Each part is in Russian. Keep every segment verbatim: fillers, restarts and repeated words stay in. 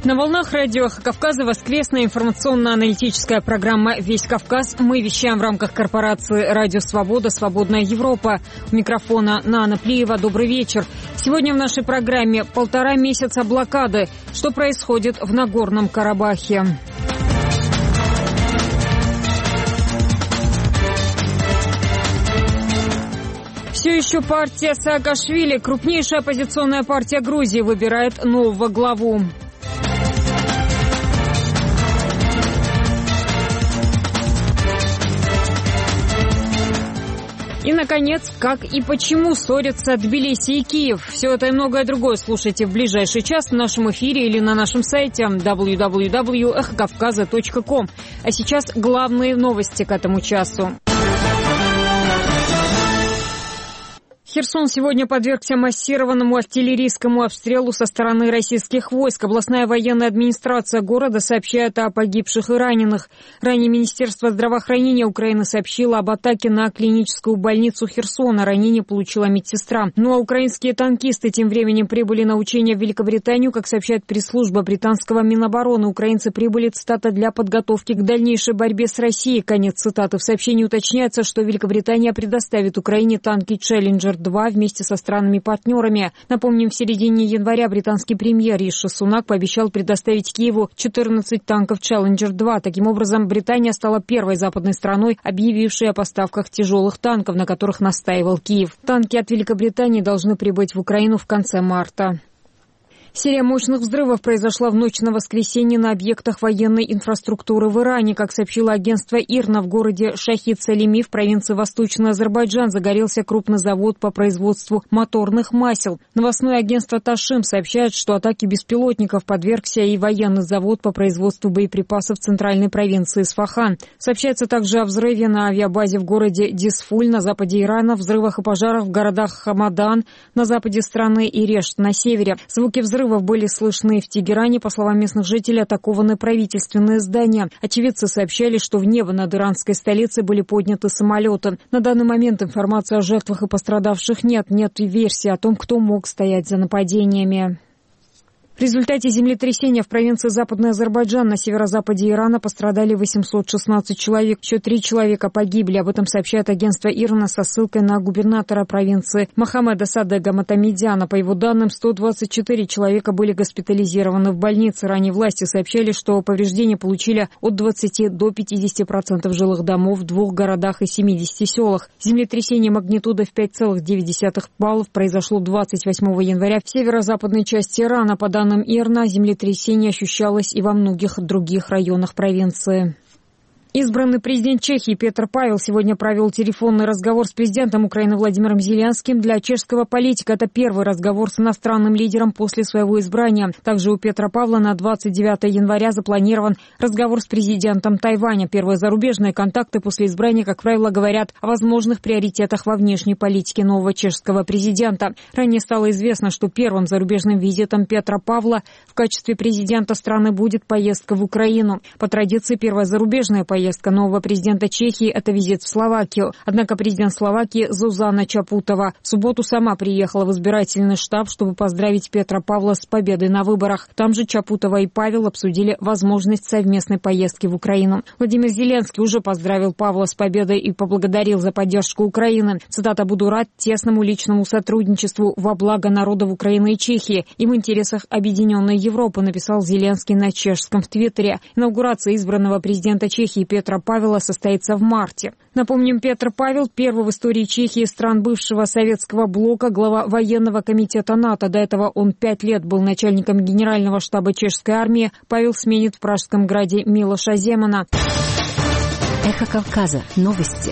На волнах радио «Эхо Кавказа» воскресная информационно-аналитическая программа «Весь Кавказ». Мы вещаем в рамках корпорации «Радио Свобода. Свободная Европа». У микрофона Нана Плиева. Добрый вечер. Сегодня в нашей программе полтора месяца блокады. Что происходит в Нагорном Карабахе? Все еще партия Саакашвили, крупнейшая оппозиционная партия Грузии, выбирает нового главу. И, наконец, как и почему ссорятся Тбилиси и Киев. Все это и многое другое слушайте в ближайший час в нашем эфире или на нашем сайте дабл ю дабл ю дабл ю точка эхо кавказа точка ком. А сейчас главные новости к этому часу. Херсон сегодня подвергся массированному артиллерийскому обстрелу со стороны российских войск. Областная военная администрация города сообщает о погибших и раненых. Ранее Министерство здравоохранения Украины сообщило об атаке на клиническую больницу Херсона. Ранение получила медсестра. Ну а украинские танкисты тем временем прибыли на учения в Великобританию. Как сообщает пресс-служба британского Минобороны, украинцы прибыли, цитата, для подготовки к дальнейшей борьбе с Россией. Конец цитаты. В сообщении уточняется, что Великобритания предоставит Украине танки «Челленджер два вместе со странами-партнерами. Напомним, в середине января британский премьер Риши Сунак пообещал предоставить Киеву четырнадцать танков «Челленджер два». Таким образом, Британия стала первой западной страной, объявившей о поставках тяжелых танков, на которых настаивал Киев. Танки от Великобритании должны прибыть в Украину в конце марта. Серия мощных взрывов произошла в ночь на воскресенье на объектах военной инфраструктуры в Иране. Как сообщило агентство ИРНА, в городе Шахид-Салими в провинции Восточный Азербайджан загорелся крупный завод по производству моторных масел. Новостное агентство Ташим сообщает, что атаке беспилотников подвергся и военный завод по производству боеприпасов в центральной провинции Исфахан. Сообщается также о взрыве на авиабазе в городе Дисфуль на западе Ирана, взрывах и пожарах в городах Хамадан на западе страны и Решт на севере. Звуки взрывов Взрывов были слышны в Тегеране. По словам местных жителей, атакованы правительственные здания. Очевидцы сообщали, что в небо над иранской столицей были подняты самолеты. На данный момент информации о жертвах и пострадавших нет. Нет и версии о том, кто мог стоять за нападениями. В результате землетрясения в провинции Западный Азербайджан на северо-западе Ирана пострадали восемьсот шестнадцать человек. Еще три человека погибли. Об этом сообщает агентство ИРНА со ссылкой на губернатора провинции Мохаммеда Садега Матамедяна. По его данным, сто двадцать четыре человека были госпитализированы в больнице. Ранее власти сообщали, что повреждения получили от двадцати до пятидесяти процентов жилых домов в двух городах и семидесяти селах. Землетрясение магнитудой в пять целых девять десятых баллов произошло двадцать восьмого января в северо-западной части Ирана. По данным ИРНА, землетрясение ощущалось и во многих других районах провинции. Избранный президент Чехии Петр Павел сегодня провел телефонный разговор с президентом Украины Владимиром Зеленским. Для чешского политика это первый разговор с иностранным лидером после своего избрания. Также у Петра Павла на двадцать девятое января запланирован разговор с президентом Тайваня. Первые зарубежные контакты после избрания, как правило, говорят о возможных приоритетах во внешней политике нового чешского президента. Ранее стало известно, что первым зарубежным визитом Петра Павла в качестве президента страны будет поездка в Украину. По традиции, первая зарубежная поездка Поездка нового президента Чехии – это визит в Словакию. Однако президент Словакии Зузана Чапутова в субботу сама приехала в избирательный штаб, чтобы поздравить Петра Павла с победой на выборах. Там же Чапутова и Павел обсудили возможность совместной поездки в Украину. Владимир Зеленский уже поздравил Павла с победой и поблагодарил за поддержку Украины. Цитата: «Буду рад тесному личному сотрудничеству во благо народов Украины и Чехии и в интересах объединенной Европы», написал Зеленский на чешском в Твиттере. Инаугурация избранного президента Чехии Петра Павела состоится в марте. Напомним, Петр Павел – первый в истории Чехии стран бывшего советского блока глава военного комитета НАТО. До этого он пять лет был начальником генерального штаба чешской армии. Павел сменит в Пражском граде Милоша Земана. Эхо Кавказа. Новости.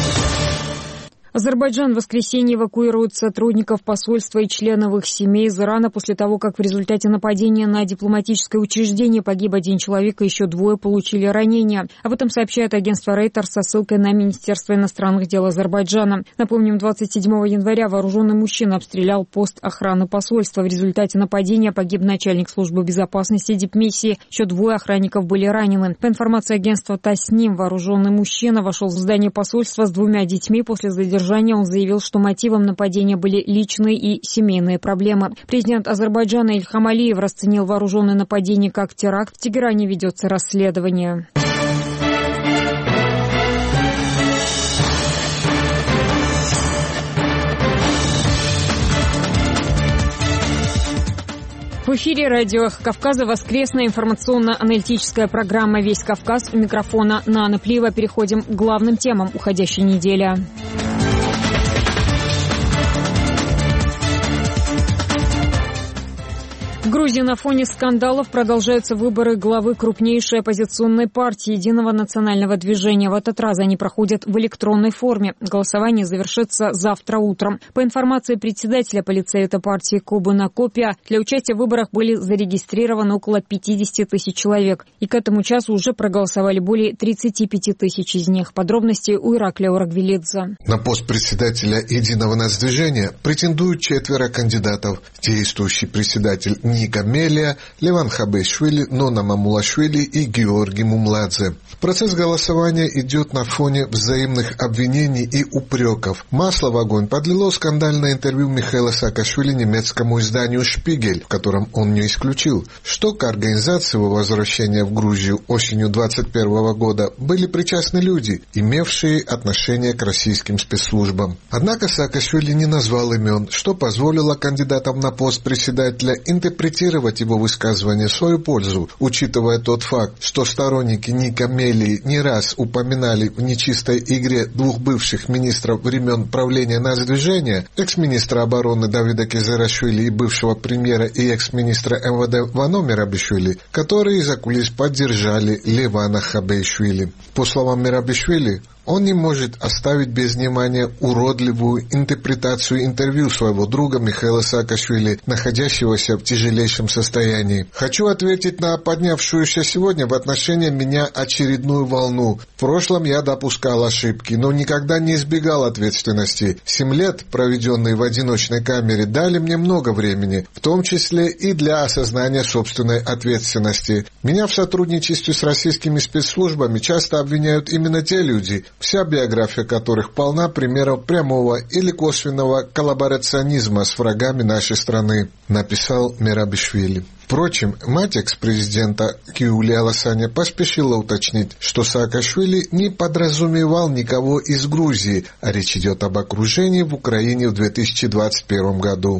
Азербайджан в воскресенье эвакуирует сотрудников посольства и членов их семей из Ирана после того, как в результате нападения на дипломатическое учреждение погиб один человек и еще двое получили ранения. Об этом сообщает агентство Рейтер со ссылкой на Министерство иностранных дел Азербайджана. Напомним, двадцать седьмого января вооруженный мужчина обстрелял пост охраны посольства. В результате нападения погиб начальник службы безопасности дипмиссии. Еще двое охранников были ранены. По информации агентства Тасним, вооруженный мужчина вошел в здание посольства с двумя детьми после задержания задержания. Он заявил, что мотивом нападения были личные и семейные проблемы. Президент Азербайджана Ильхам Алиев расценил вооруженное нападение как теракт. В Тегеране ведется расследование. В эфире радио «Эхо Кавказа» воскресная информационно-аналитическая программа «Весь Кавказ». У микрофона Нана Плиева. Переходим к главным темам уходящей недели. В Грузии на фоне скандалов продолжаются выборы главы крупнейшей оппозиционной партии «Единого национального движения». В этот раз они проходят в электронной форме. Голосование завершится завтра утром. По информации председателя полицейта партии Кубана Копия, для участия в выборах были зарегистрированы около пятидесяти тысяч человек. И к этому часу уже проголосовали более тридцати пяти тысяч из них. Подробности у Ираклия Урагвилидзе. На пост председателя «Единого нацдвижения» претендуют четверо кандидатов. Действующий председатель Ника Мелия, Леван Хабешвили, Нона Мамулашвили и Георгий Мумладзе. Процесс голосования идет на фоне взаимных обвинений и упреков. Масло в огонь подлило скандальное интервью Михаила Саакашвили немецкому изданию «Шпигель», в котором он не исключил, что к организации его возвращения в Грузию осенью двадцать первого года были причастны люди, имевшие отношение к российским спецслужбам. Однако Саакашвили не назвал имен, что позволило кандидатам на пост председателя интерпретировать его высказывания в свою пользу, учитывая тот факт, что сторонники Ника Мелии не раз упоминали в нечистой игре двух бывших министров времен правления нацдвижения, экс-министра обороны Давида Кезарашвили и бывшего премьера и экс-министра эм вэ дэ Вано Мерабишвили, которые за кулис поддержали Левана Хабешвили. По словам Мерабишвили, он не может оставить без внимания уродливую интерпретацию интервью своего друга Михаила Саакашвили, находящегося в тяжелейшем состоянии. «Хочу ответить на поднявшуюся сегодня в отношении меня очередную волну. В прошлом я допускал ошибки, но никогда не избегал ответственности. Семь лет, проведенные в одиночной камере, дали мне много времени, в том числе и для осознания собственной ответственности. Меня в сотрудничестве с российскими спецслужбами часто обвиняют именно те люди, вся биография которых полна примеров прямого или косвенного коллаборационизма с врагами нашей страны», написал Мерабишвили. Впрочем, мать экс-президента Юлия Ласаня поспешила уточнить, что Саакашвили не подразумевал никого из Грузии, а речь идет об окружении в Украине в две тысячи двадцать первом году.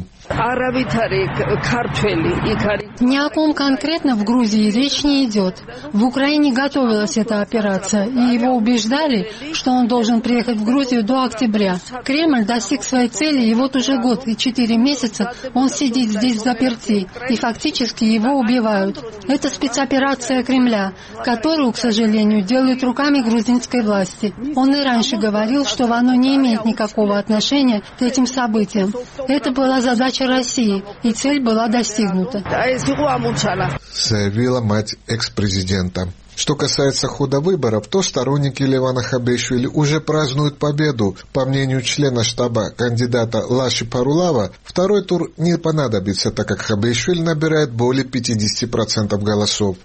Ни о ком конкретно в Грузии речь не идет. В Украине готовилась эта операция, и его убеждали, что он должен приехать в Грузию до октября. Кремль достиг своей цели, и вот уже год и четыре месяца он сидит здесь взаперти, и фактически его убивают. Это спецоперация Кремля, которую, к сожалению, делают руками грузинской власти. Он и раньше говорил, что оно не имеет никакого отношения к этим событиям. Это была задача России, и цель была достигнута, заявила мать экс-президента. Что касается хода выборов, то сторонники Левана Хабешвили уже празднуют победу. По мнению члена штаба кандидата Лаши Парулава, второй тур не понадобится, так как Хабешвили набирает более пятидесяти процентов голосов.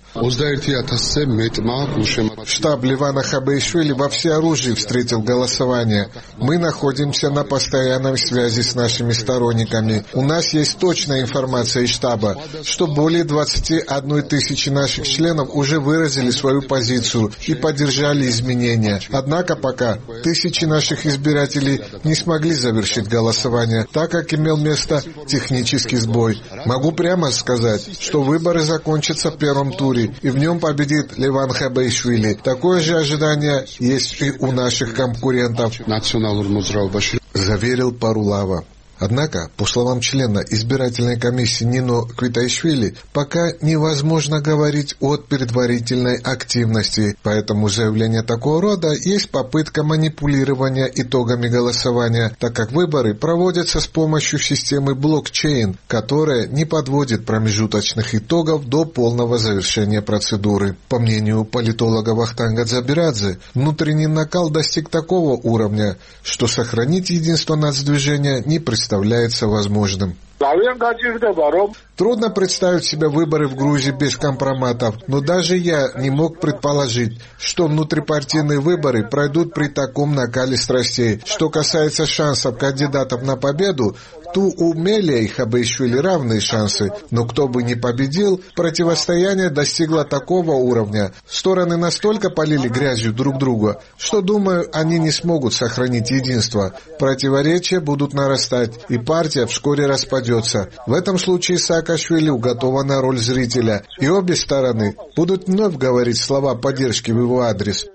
Штаб Левана Хабешвили во всеоружии встретил голосование. Мы находимся на постоянной связи с нашими сторонниками. У нас есть точная информация из штаба, что более двадцати одной тысячи наших членов уже выразили свою позицию и поддержали изменения. Однако пока тысячи наших избирателей не смогли завершить голосование, так как имел место технический сбой. Могу прямо сказать, что выборы закончатся в первом туре, и в нем победит Леван Хабешвили. Такое же ожидание есть и у наших конкурентов, заверил Парулава. Однако, по словам члена избирательной комиссии Нино Квитайшвили, пока невозможно говорить о предварительной активности, поэтому заявление такого рода есть попытка манипулирования итогами голосования, так как выборы проводятся с помощью системы блокчейн, которая не подводит промежуточных итогов до полного завершения процедуры. По мнению политолога Вахтанга Дзабирадзе, внутренний накал достиг такого уровня, что сохранить единство нацдвижения не представляется возможным. Трудно представить себе выборы в Грузии без компроматов, но даже я не мог предположить, что внутрипартийные выборы пройдут при таком накале страстей. Что касается шансов кандидатов на победу, то у Мелия и Хабешвили равные шансы, но кто бы ни победил, противостояние достигло такого уровня. Стороны настолько полили грязью друг друга, что, думаю, они не смогут сохранить единство. Противоречия будут нарастать, и партия вскоре распадется. В этом случае Саакашвили уготована роль зрителя, и обе стороны будут вновь говорить слова поддержки в его адрес.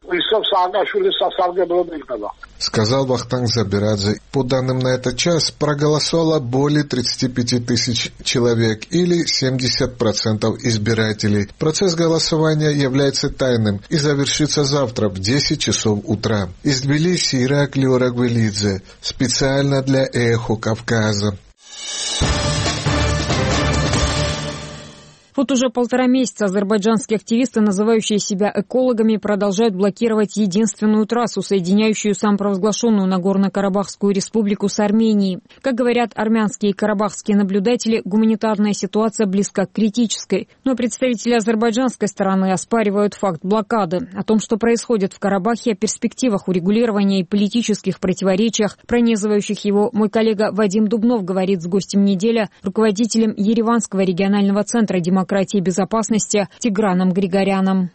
Сказал Вахтанг Забирадзе. По данным на этот час проголосовало более тридцати пяти тысяч человек или семьдесят процентов избирателей. Процесс голосования является тайным и завершится завтра в десять часов утра. Из Тбилиси Ираклий Орагвелидзе. Специально для Эхо Кавказа. Вот уже полтора месяца азербайджанские активисты, называющие себя экологами, продолжают блокировать единственную трассу, соединяющую самопровозглашенную Нагорно-Карабахскую республику с Арменией. Как говорят армянские и карабахские наблюдатели, гуманитарная ситуация близка к критической. Но представители азербайджанской стороны оспаривают факт блокады. О том, что происходит в Карабахе, о перспективах урегулирования и политических противоречиях, пронизывающих его, мой коллега Вадим Дубнов говорит с гостем недели, руководителем Ереванского регионального центра демократии и безопасности Тиграном Григоряном.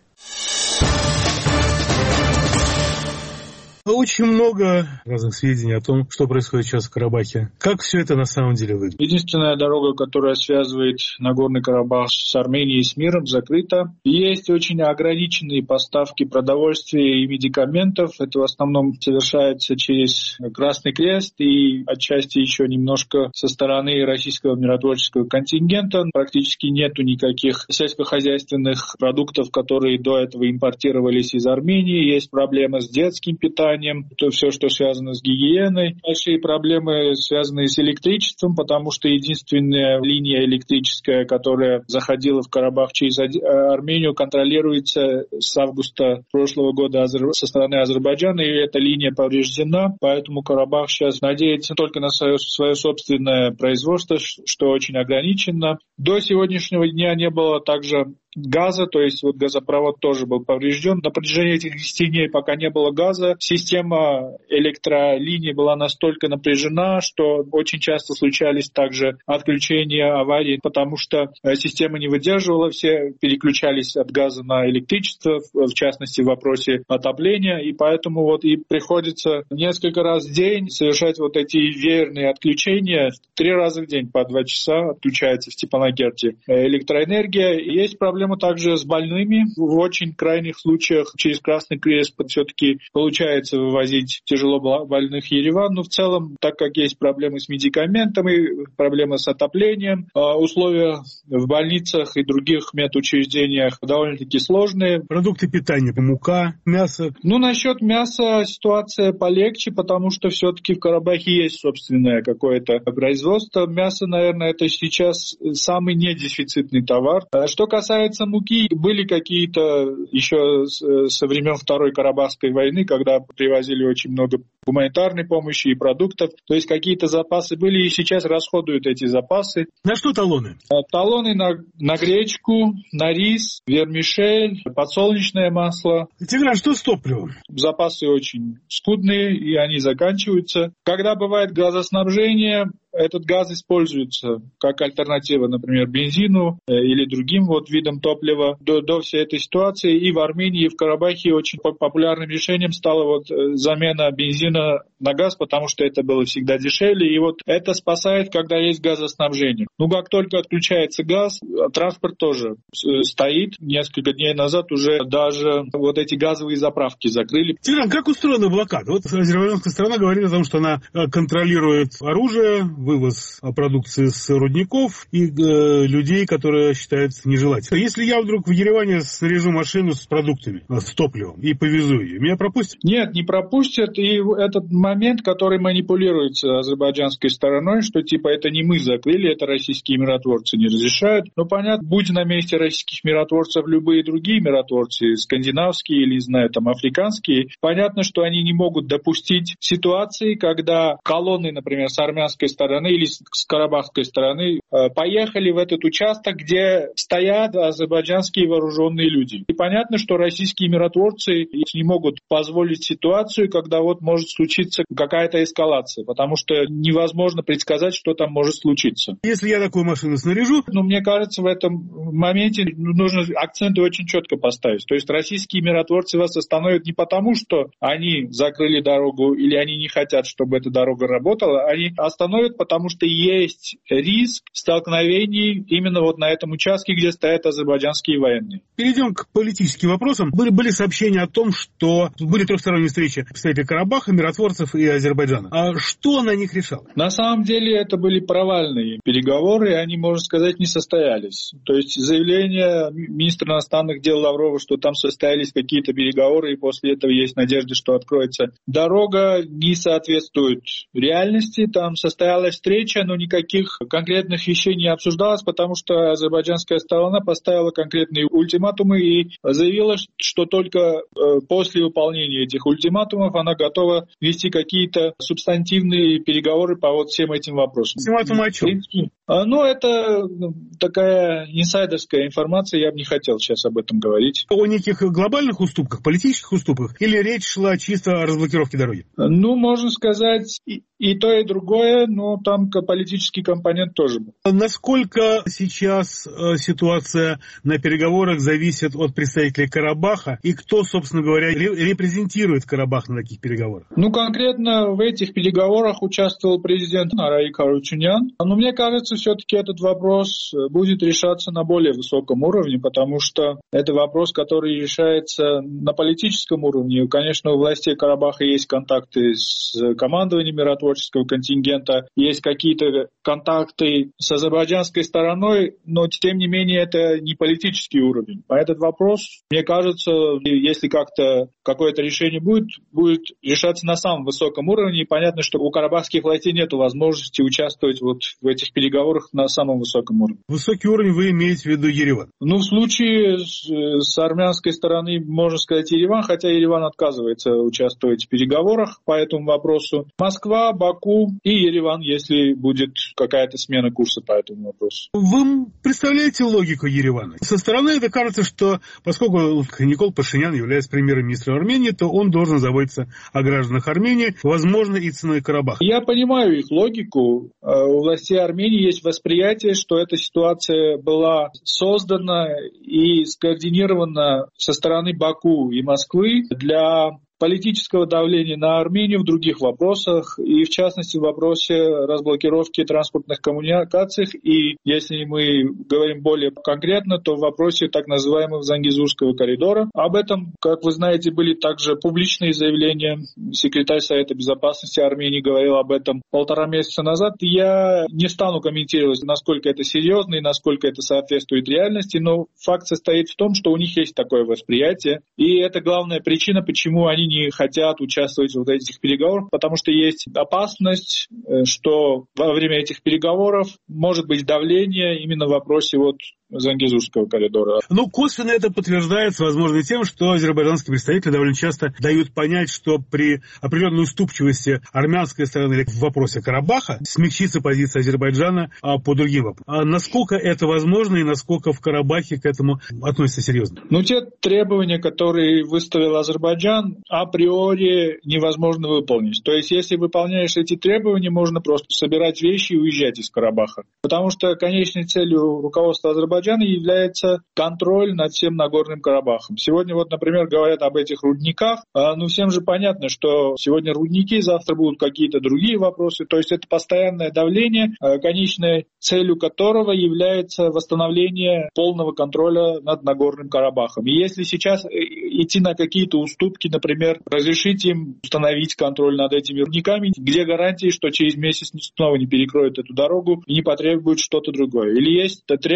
Очень много разных сведений о том, что происходит сейчас в Карабахе. Как все это на самом деле выглядит? Единственная дорога, которая связывает Нагорный Карабах с Арменией и с миром, закрыта. Есть очень ограниченные поставки продовольствия и медикаментов. Это в основном совершается через Красный Крест и отчасти еще немножко со стороны российского миротворческого контингента. Практически нету никаких сельскохозяйственных продуктов, которые до этого импортировались из Армении. Есть проблемы с детским питанием. То все, что связано с гигиеной. Большие проблемы, связанные с электричеством, потому что единственная линия электрическая, которая заходила в Карабах через Армению, контролируется с августа прошлого года со стороны Азербайджана, и эта линия повреждена, поэтому Карабах сейчас надеется только на свое, свое собственное производство, что очень ограничено. До сегодняшнего дня не было также газа, то есть вот газопровод тоже был поврежден. На протяжении этих десяти дней, пока не было газа, система электролинии была настолько напряжена, что очень часто случались также отключения, аварии, потому что система не выдерживала, все переключались от газа на электричество, в частности в вопросе отопления, и поэтому вот и приходится несколько раз в день совершать вот эти веерные отключения. Три раза в день по два часа отключается в Степанакерте электроэнергия. Есть проблема также с больными. В очень крайних случаях через Красный Крест все-таки получается вывозить тяжело больных в Ереван. Но в целом, так как есть проблемы с медикаментами, проблемы с отоплением, условия в больницах и других медучреждениях довольно-таки сложные. Продукты питания, мука, мясо. Ну, насчет мяса ситуация полегче, потому что все-таки в Карабахе есть собственное какое-то производство. Мясо, наверное, это сейчас самый недефицитный товар. Что касается муки, были какие-то еще со времен Второй Карабахской войны, когда привозили очень много гуманитарной помощи и продуктов. То есть какие-то запасы были, и сейчас расходуют эти запасы. На что талоны? Талоны на, на гречку, на рис, вермишель, подсолнечное масло. Тигран, что с топливом? Запасы очень скудные, и они заканчиваются. Когда бывает газоснабжение, этот газ используется как альтернатива, например, бензину или другим вот видам топлива. До, до всей этой ситуации и в Армении, и в Карабахе очень популярным решением стала вот замена бензина на газ, потому что это было всегда дешевле. И вот это спасает, когда есть газоснабжение. Ну, как только отключается газ, транспорт тоже стоит. Несколько дней назад уже даже вот эти газовые заправки закрыли. Тигран, как устроена блокада? Вот азербайджанская страна говорит о том, что она контролирует оружие, вывоз продукции с рудников и э, людей, которые считаются нежелательными. Если я вдруг в Ереване снаряжу машину с продуктами, с топливом и повезу ее, меня пропустят? Нет, не пропустят. И этот момент, который манипулируется азербайджанской стороной, что типа это не мы закрыли, это российские миротворцы не разрешают. Ну, понятно, будь на месте российских миротворцев любые другие миротворцы, скандинавские или, не знаю, там, африканские, понятно, что они не могут допустить ситуации, когда колонны, например, с армянской стороны или с карабахской стороны поехали в этот участок, где стоят азербайджанские вооруженные люди. И понятно, что российские миротворцы не могут позволить ситуацию, когда вот может случиться какая-то эскалация, потому что невозможно предсказать, что там может случиться. Если я такую машину снаряжу... Ну, мне кажется, в этом моменте нужно акценты очень четко поставить. То есть российские миротворцы вас остановят не потому, что они закрыли дорогу или они не хотят, чтобы эта дорога работала, они остановят, потому что есть риск столкновений именно вот на этом участке, где стоят азербайджанские военные. Перейдем к политическим вопросам. Были, были сообщения о том, что были трехсторонние встречи представителей Карабаха, миротворцев и Азербайджана. А что на них решало? На самом деле это были провальные переговоры, и они, можно сказать, не состоялись. То есть заявление министра иностранных дел Лаврова, что там состоялись какие-то переговоры, и после этого есть надежда, что откроется дорога, не соответствует реальности. Там состоялась встреча, но никаких конкретных вещей не обсуждалось, потому что азербайджанская сторона поставила конкретные ультиматумы и заявила, что только после выполнения этих ультиматумов она готова вести какие-то субстантивные переговоры по вот всем этим вопросам. Ультиматумы о чем? Ну, это такая инсайдерская информация, я бы не хотел сейчас об этом говорить. О неких глобальных уступках, политических уступках, или речь шла чисто о разблокировке дороги? Ну, можно сказать, и, и то, и другое, но там политический компонент тоже был. Насколько сейчас ситуация на переговорах зависит от представителей Карабаха, и кто, собственно говоря, репрезентирует Карабах на таких переговорах? Ну, конкретно в этих переговорах участвовал президент Арай Харучунян. Но мне кажется, все-таки этот вопрос будет решаться на более высоком уровне, потому что это вопрос, который решается на политическом уровне. Конечно, у властей Карабаха есть контакты с командованием миротворческого контингента, есть какие-то контакты с азербайджанской стороной, но тем не менее это не политический уровень. А этот вопрос, мне кажется, если как-то какое-то решение будет, будет решаться на самом высоком уровне. И понятно, что у карабахских властей нет возможности участвовать вот в этих переговорах на самом высоком уровне. Высокий уровень вы имеете в виду Ереван? Ну, в случае с, с армянской стороны, можно сказать, Ереван, хотя Ереван отказывается участвовать в переговорах по этому вопросу. Москва, Баку и Ереван, если будет какая-то смена курса по этому вопросу. Вы представляете логику Еревана? Со стороны это кажется, что поскольку Никол Пашинян является премьер-министром Армении, то он должен заботиться о гражданах Армении, возможно, и ценой Карабаха. Я понимаю их логику. У властей Армении есть восприятие, что эта ситуация была создана и скоординирована со стороны Баку и Москвы для политического давления на Армению в других вопросах, и в частности в вопросе разблокировки транспортных коммуникаций, и если мы говорим более конкретно, то в вопросе так называемого Зангезурского коридора. Об этом, как вы знаете, были также публичные заявления. Секретарь Совета Безопасности Армении говорил об этом полтора месяца назад. Я не стану комментировать, насколько это серьезно и насколько это соответствует реальности, но факт состоит в том, что у них есть такое восприятие, и это главная причина, почему они не хотят участвовать в этих переговорах, потому что есть опасность, что во время этих переговоров может быть давление именно в вопросе вот Зангезурского коридора. Ну, косвенно это подтверждается, возможно, тем, что азербайджанские представители довольно часто дают понять, что при определенной уступчивости армянской стороны в вопросе Карабаха смягчится позиция Азербайджана по другим вопросам. А насколько это возможно и насколько в Карабахе к этому относятся серьезно? Ну, те требования, которые выставил Азербайджан, априори невозможно выполнить. То есть, если выполняешь эти требования, можно просто собирать вещи и уезжать из Карабаха. Потому что конечной целью руководства Азербайджана является контроль над всем Нагорным Карабахом. Сегодня вот, например, говорят об этих рудниках. Ну, всем же понятно, что сегодня рудники, завтра будут какие-то другие вопросы. То есть это постоянное давление, конечной целью которого является восстановление полного контроля над Нагорным Карабахом. И если сейчас идти на какие-то уступки, например, разрешить им установить контроль над этими рудниками, где гарантии, что через месяц снова не перекроют эту дорогу и не потребуют что-то другое? Или есть требования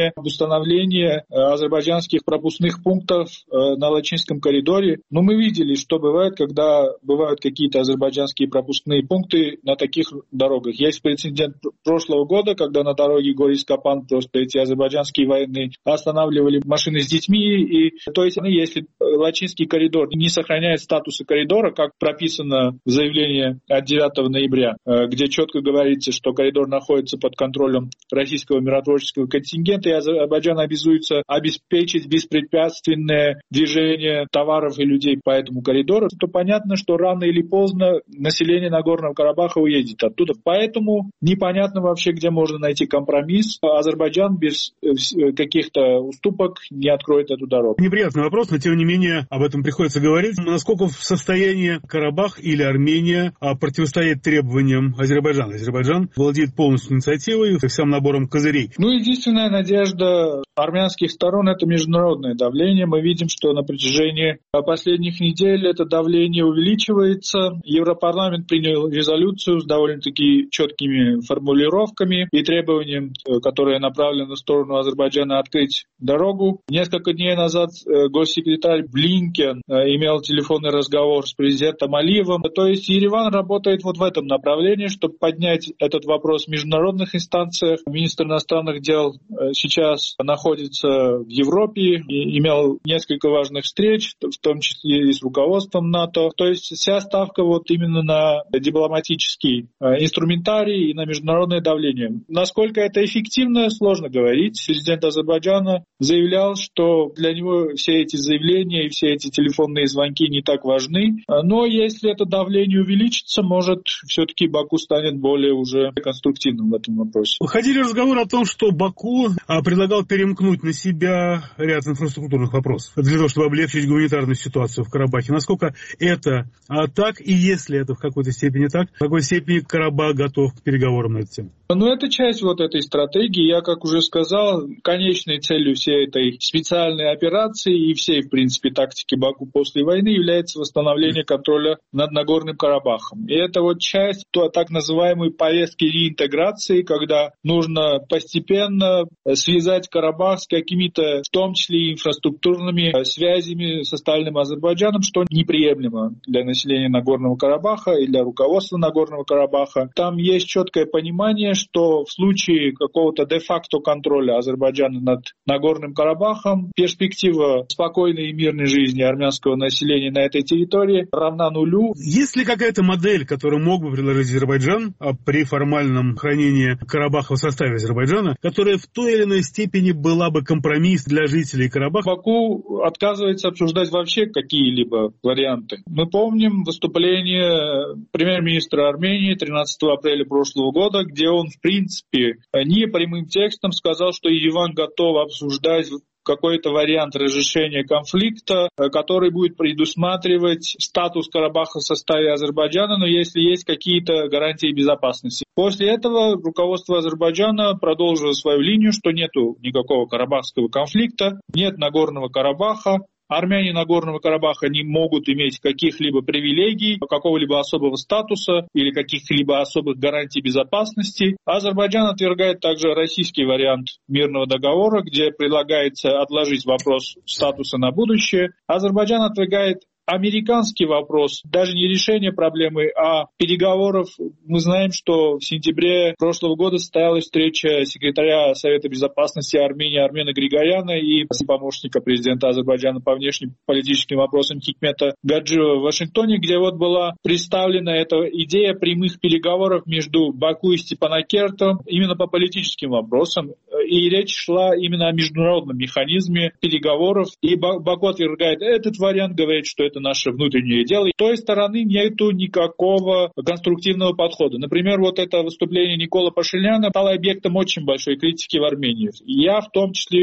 решение об установлении азербайджанских пропускных пунктов на Лачинском коридоре. Но мы видели, что бывает, когда бывают какие-то азербайджанские пропускные пункты на таких дорогах. Есть прецедент прошлого года, когда на дороге Горис-Капан просто эти азербайджанские военные останавливали машины с детьми. И, то есть, если Лачинский коридор не сохраняет статуса коридора, как прописано в заявлении от девятого ноября, где четко говорится, что коридор находится под контролем российского миротворческого контингента, и Азербайджан обязуется обеспечить беспрепятственное движение товаров и людей по этому коридору, то понятно, что рано или поздно население Нагорного Карабаха уедет оттуда. Поэтому непонятно вообще, где можно найти компромисс. Азербайджан без каких-то уступок не откроет эту дорогу. Неприятный вопрос, но тем не менее об этом приходится говорить. Насколько в состоянии Карабах или Армения противостоять требованиям Азербайджана? Азербайджан владеет полностью инициативой, всем набором козырей. Ну, единственная надежда армянских сторон — это международное давление. Мы видим, что на протяжении последних недель это давление увеличивается. Европарламент принял резолюцию с довольно-таки четкими формулировками и требованием, которые направлены в сторону Азербайджана, открыть дорогу. Несколько дней назад госсекретарь Блинкен имел телефонный разговор с президентом Алиевым. То есть Ереван работает вот в этом направлении, чтобы поднять этот вопрос в международных инстанциях. Министр иностранных дел сейчас находится в Европе и имел несколько важных встреч, в том числе и с руководством НАТО. То есть вся ставка вот именно на дипломатический инструментарий и на международное давление. Насколько это эффективно, сложно говорить. Президент Азербайджана заявлял, что для него все эти заявления и все эти телефонные звонки не так важны. Но если это давление увеличится, может, все-таки Баку станет более уже конструктивным в этом вопросе. Ходили разговоры о том, что Баку предлагал перемкнуть на себя ряд инфраструктурных вопросов для того, чтобы облегчить гуманитарную ситуацию в Карабахе. Насколько это так, и если это в какой-то степени так, в какой степени Карабах готов к переговорам на эту тему? Ну, это часть вот этой стратегии. Я, как уже сказал, конечной целью всей этой специальной операции и всей, в принципе, тактики Баку после войны является восстановление контроля над Нагорным Карабахом. И это вот часть то, так называемой повестки реинтеграции, когда нужно постепенно связать Карабах с какими-то, в том числе и инфраструктурными связями с остальным Азербайджаном, что неприемлемо для населения Нагорного Карабаха и для руководства Нагорного Карабаха. Там есть четкое понимание, что в случае какого-то де-факто контроля Азербайджана над Нагорным Карабахом перспектива спокойной и мирной жизни армянского населения на этой территории равна нулю. Есть ли какая-то модель, которую мог бы предложить Азербайджан при формальном хранении Карабаха в составе Азербайджана, которая в той или иной степени была бы компромисс для жителей Карабаха? Баку отказывается обсуждать вообще какие-либо варианты. Мы помним выступление премьер-министра Армении тринадцатого апреля прошлого года, где он, в принципе, не прямым текстом сказал, что Ереван готов обсуждать какой-то вариант разрешения конфликта, который будет предусматривать статус Карабаха в составе Азербайджана, но если есть какие-то гарантии безопасности. После этого руководство Азербайджана продолжило свою линию, что нету никакого карабахского конфликта, нет Нагорного Карабаха. Армяне Нагорного Карабаха не могут иметь каких-либо привилегий, какого-либо особого статуса или каких-либо особых гарантий безопасности. Азербайджан отвергает также российский вариант мирного договора, где предлагается отложить вопрос статуса на будущее. Азербайджан отвергает американский вопрос, даже не решение проблемы, а переговоров. Мы знаем, что в сентябре прошлого года состоялась встреча секретаря Совета Безопасности Армении Армена Григоряна и помощника президента Азербайджана по внешнеполитическим вопросам Хикмета Гаджиева в Вашингтоне, где вот была представлена эта идея прямых переговоров между Баку и Степанакертом именно по политическим вопросам. И речь шла именно о международном механизме переговоров. И Баку отвергает этот вариант, говорит, что это наше внутреннее дело. И с той стороны нету никакого конструктивного подхода. Например, вот это выступление Никола Пашиняна стало объектом очень большой критики в Армении. Я в том числе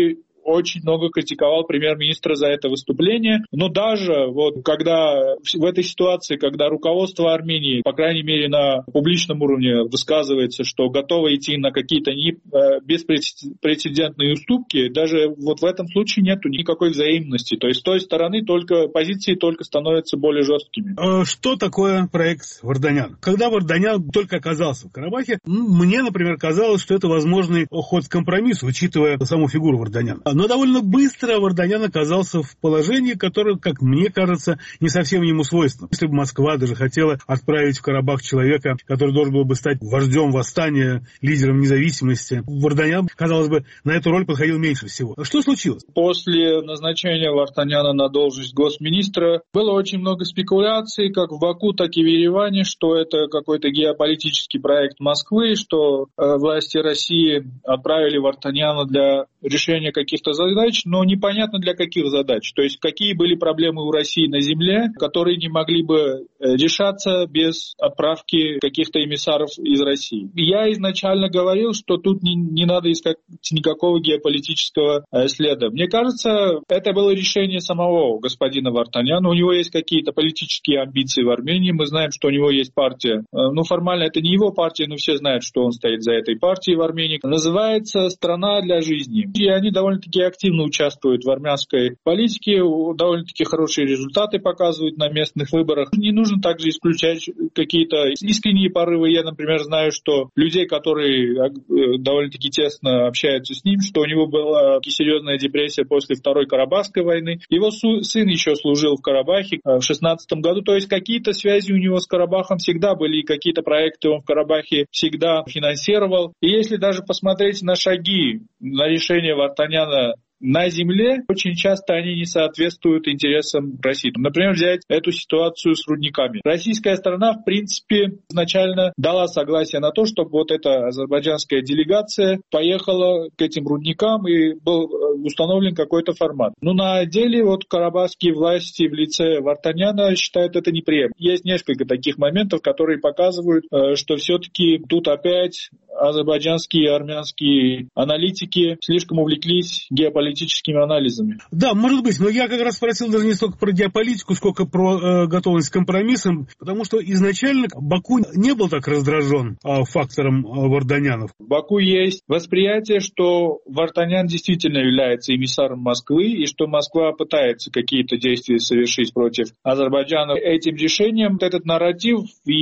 очень много критиковал премьер-министра за это выступление. Но даже вот когда в этой ситуации, когда руководство Армении, по крайней мере на публичном уровне, высказывается, что готово идти на какие-то не, беспрецедентные уступки, даже вот в этом случае нет никакой взаимности. То есть с той стороны только позиции только становятся более жесткими. Что такое проект Варданян? Когда Варданян только оказался в Карабахе, мне, например, казалось, что это возможный ход в компромисс, учитывая саму фигуру Варданяна. Но довольно быстро Варданян оказался в положении, которое, как мне кажется, не совсем ему свойственно. Если бы Москва даже хотела отправить в Карабах человека, который должен был бы стать вождем восстания, лидером независимости, Варданян, казалось бы, на эту роль подходил меньше всего. Что случилось? После назначения Варданяна на должность госминистра было очень много спекуляций, как в Баку, так и в Ереване, что это какой-то геополитический проект Москвы, что э, власти России отправили Варданяна для решения каких-то задач, но непонятно для каких задач. То есть какие были проблемы у России на земле, которые не могли бы решаться без отправки каких-то эмиссаров из России. Я изначально говорил, что тут не, не надо искать никакого геополитического следа. Мне кажется, это было решение самого господина Варданяна. У него есть какие-то политические амбиции в Армении. Мы знаем, что у него есть партия. Ну, формально это не его партия, но все знают, что он стоит за этой партией в Армении. Называется «Страна для жизни». И они довольно-таки активно участвуют в армянской политике, довольно-таки хорошие результаты показывают на местных выборах. Не нужно также исключать какие-то искренние порывы. Я, например, знаю, что людей, которые довольно-таки тесно общаются с ним, что у него была серьезная депрессия после Второй Карабахской войны. Его сын еще служил в Карабахе в шестнадцатом году. То есть какие-то связи у него с Карабахом всегда были, и какие-то проекты он в Карабахе всегда финансировал. И если даже посмотреть на шаги, на решение Варданяна на земле, очень часто они не соответствуют интересам России. Например, взять эту ситуацию с рудниками. Российская сторона, в принципе, изначально дала согласие на то, чтобы вот эта азербайджанская делегация поехала к этим рудникам и был установлен какой-то формат. Но на деле вот карабахские власти в лице Варданяна считают это неприемлемым. Есть несколько таких моментов, которые показывают, что все-таки тут опять азербайджанские и армянские аналитики слишком увлеклись геополитическими анализами. Да, может быть, но я как раз спросил даже не столько про геополитику, сколько про э, готовность к компромиссам, потому что изначально Баку не был так раздражен э, фактором э, Варданянов. В Баку есть восприятие, что Варданян действительно является эмиссаром Москвы, и что Москва пытается какие-то действия совершить против Азербайджана. Этим решением этот нарратив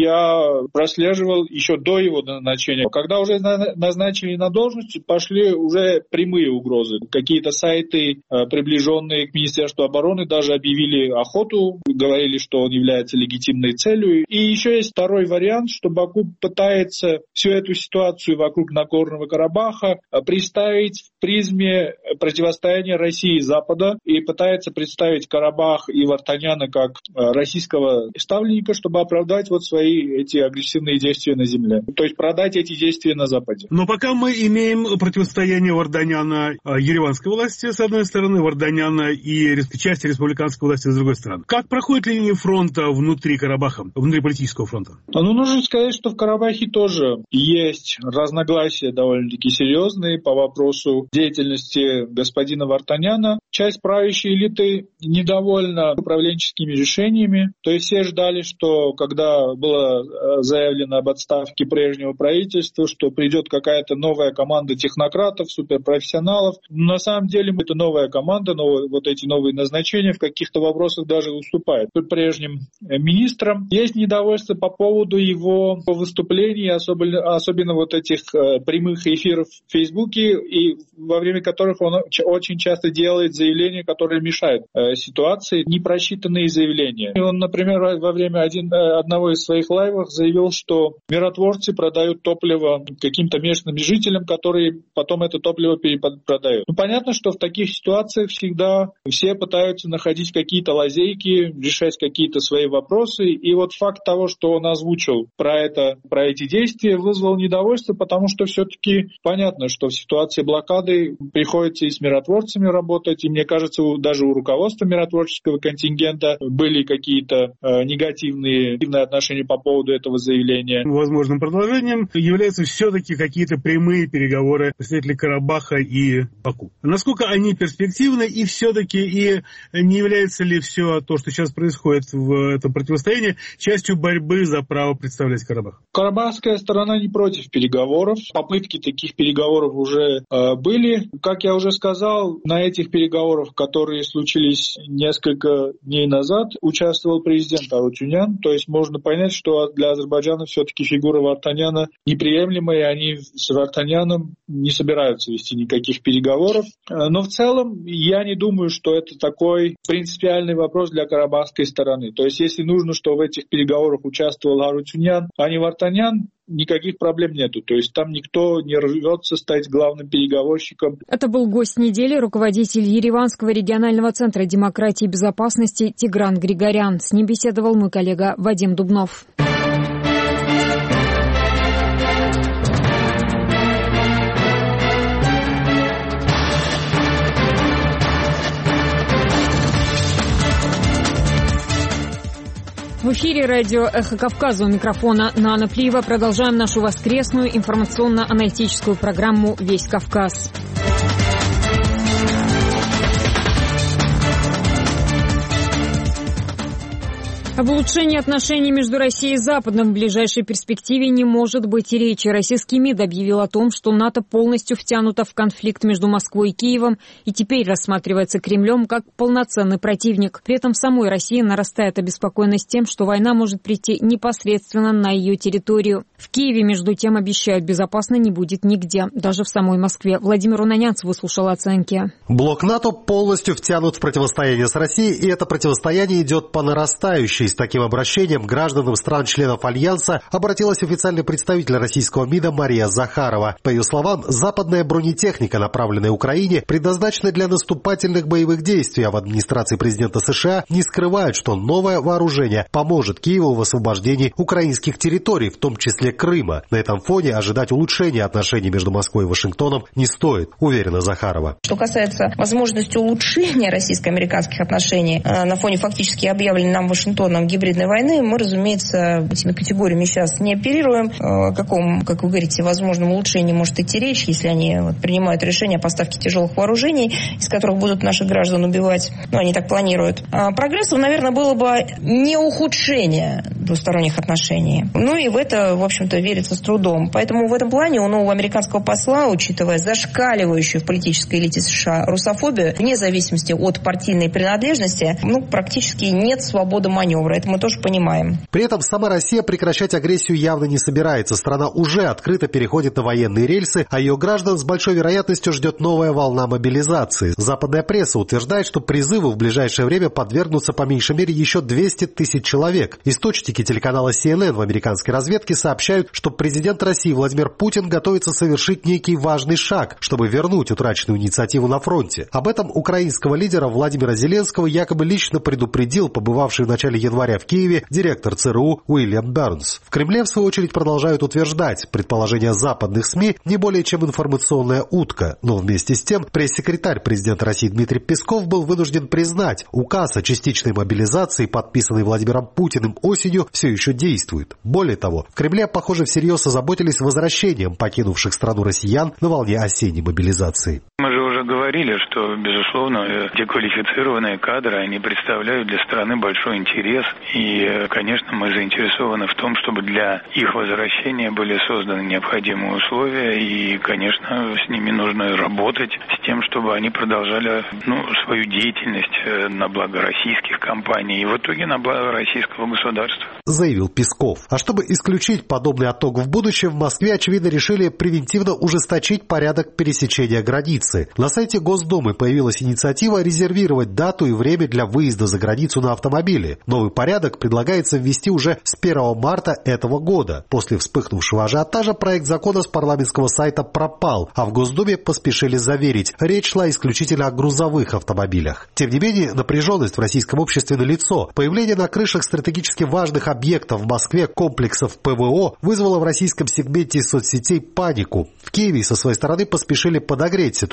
я прослеживал еще до его назначения. Когда уже назначили на должность, пошли уже прямые угрозы. Какие-то сайты, приближенные к Министерству обороны, даже объявили охоту, говорили, что он является легитимной целью. И еще есть второй вариант, что Баку пытается всю эту ситуацию вокруг Нагорного Карабаха представить в призме противостояния России и Запада и пытается представить Карабах и Варданяна как российского ставленника, чтобы оправдать вот свои эти агрессивные действия на земле. То есть продать эти действия на Западе. Но пока мы имеем противостояние Варданяна ереванской власти, с одной стороны, Варданяна и части республиканской власти, с другой стороны. Как проходит линия фронта внутри Карабаха, внутри политического фронта? Ну, нужно сказать, что в Карабахе тоже есть разногласия довольно-таки серьезные по вопросу деятельности господина Варданяна. Часть правящей элиты недовольна управленческими решениями. То есть все ждали, что когда было заявлено об отставке прежнего правительства, что придет какая-то новая команда технократов, суперпрофессионалов. На самом деле это новая команда, но вот эти новые назначения в каких-то вопросах даже уступают прежним министрам. Есть недовольство по поводу его выступлений, особенно, особенно вот этих прямых эфиров в Фейсбуке, и во время которых он очень часто делает заявления, которые мешают ситуации, непросчитанные заявления. И он, например, во время один, одного из своих лайвов заявил, что миротворцы продают топливо каким-то местным жителям, которые потом это топливо перепродают. Ну, понятно, что в таких ситуациях всегда все пытаются находить какие-то лазейки, решать какие-то свои вопросы. И вот факт того, что он озвучил про это, про эти действия, вызвал недовольство, потому что все-таки понятно, что в ситуации блокады приходится и с миротворцами работать, и мне кажется, даже у руководства миротворческого контингента были какие-то э, негативные, негативные отношения по поводу этого заявления. Возможным продолжением является все-таки какие-то прямые переговоры представителей Карабаха и Баку? Насколько они перспективны, и все-таки и не является ли все то, что сейчас происходит в этом противостоянии, частью борьбы за право представлять Карабах? Карабахская сторона не против переговоров. Попытки таких переговоров уже э, были. Как я уже сказал, на этих переговорах, которые случились несколько дней назад, участвовал президент Арутюнян. То есть можно понять, что для Азербайджана все-таки фигура Вартаняна неприемлемая, и они с Вартаняном не собираются вести никаких переговоров. Но в целом я не думаю, что это такой принципиальный вопрос для карабахской стороны. То есть если нужно, что в этих переговорах участвовал Арутюнян, а не Вартанян, никаких проблем нету. То есть там никто не рвется стать главным переговорщиком. Это был гость недели, руководитель Ереванского регионального центра демократии и безопасности Тигран Григорян. С ним беседовал мой коллега Вадим Дубнов. В эфире радио «Эхо Кавказа», у микрофона Нана Плиева. Продолжаем нашу воскресную информационно-аналитическую программу «Весь Кавказ». Об улучшении отношений между Россией и Западом в ближайшей перспективе не может быть и речи. Российский МИД объявил о том, что НАТО полностью втянуто в конфликт между Москвой и Киевом и теперь рассматривается Кремлем как полноценный противник. При этом в самой России нарастает обеспокоенность тем, что война может прийти непосредственно на ее территорию. В Киеве, между тем, обещают, безопасно не будет нигде, даже в самой Москве. Владимир Унанянц выслушал оценки. Блок НАТО полностью втянут в противостояние с Россией, и это противостояние идет по нарастающей. С таким обращением к гражданам стран-членов Альянса обратилась официальный представитель российского МИДа Мария Захарова. По ее словам, западная бронетехника, направленная Украине, предназначена для наступательных боевых действий, а в администрации президента США не скрывают, что новое вооружение поможет Киеву в освобождении украинских территорий, в том числе Крыма. На этом фоне ожидать улучшения отношений между Москвой и Вашингтоном не стоит, уверена Захарова. Что касается возможности улучшения российско-американских отношений на фоне фактически объявленной нам Вашингтоном гибридной войны, мы, разумеется, этими категориями сейчас не оперируем. О каком, как вы говорите, возможном улучшении может идти речь, если они вот, принимают решение о поставке тяжелых вооружений, из которых будут наших граждан убивать. Ну, они так планируют. А прогрессом, наверное, было бы не ухудшение двусторонних отношений. Ну и в это, в общем-то, верится с трудом. Поэтому в этом плане у нового американского посла, учитывая зашкаливающую в политической элите США русофобию, вне зависимости от партийной принадлежности, ну, практически нет свободы маневра. Это мы тоже понимаем. При этом сама Россия прекращать агрессию явно не собирается. Страна уже открыто переходит на военные рельсы, а ее граждан с большой вероятностью ждет новая волна мобилизации. Западная пресса утверждает, что призыву в ближайшее время подвергнутся по меньшей мере еще двести тысяч человек. Источники телеканала си эн эн в американской разведке сообщают, что президент России Владимир Путин готовится совершить некий важный шаг, чтобы вернуть утраченную инициативу на фронте. Об этом украинского лидера Владимира Зеленского якобы лично предупредил побывавший в начале января в Киеве директор ЦРУ Уильям Бернс. В Кремле, в свою очередь, продолжают утверждать, предположение западных СМИ не более чем информационная утка. Но вместе с тем пресс-секретарь президента России Дмитрий Песков был вынужден признать, указ о частичной мобилизации, подписанный Владимиром Путиным осенью, все еще действует. Более того, в Кремле, похоже, всерьез озаботились возвращением покинувших страну россиян на волне осенней мобилизации. Мы же уже говорили, что, безусловно, деквалифицированные кадры, они представляют для страны большой интерес. И, конечно, мы заинтересованы в том, чтобы для их возвращения были созданы необходимые условия. И, конечно, с ними нужно работать с тем, чтобы они продолжали ну, свою деятельность на благо российских компаний и в итоге на благо российского государства. Заявил Песков. А чтобы исключить подобный отток в будущем, в Москве, очевидно, решили превентивно ужесточить порядок пересечения границы. На сайте Госдумы появилась инициатива резервировать дату и время для выезда за границу на автомобиле. Новый порядок предлагается ввести уже с первого марта этого года. После вспыхнувшего ажиотажа проект закона с парламентского сайта пропал, а в Госдуме поспешили заверить, речь шла исключительно о грузовых автомобилях. Тем не менее, напряженность в российском обществе налицо. Появление на крышах стратегически важных объектов в Москве комплексов ПВО вызвало в российском сегменте соцсетей панику. В Киеве со своей стороны поспешили подогреть ситуацию,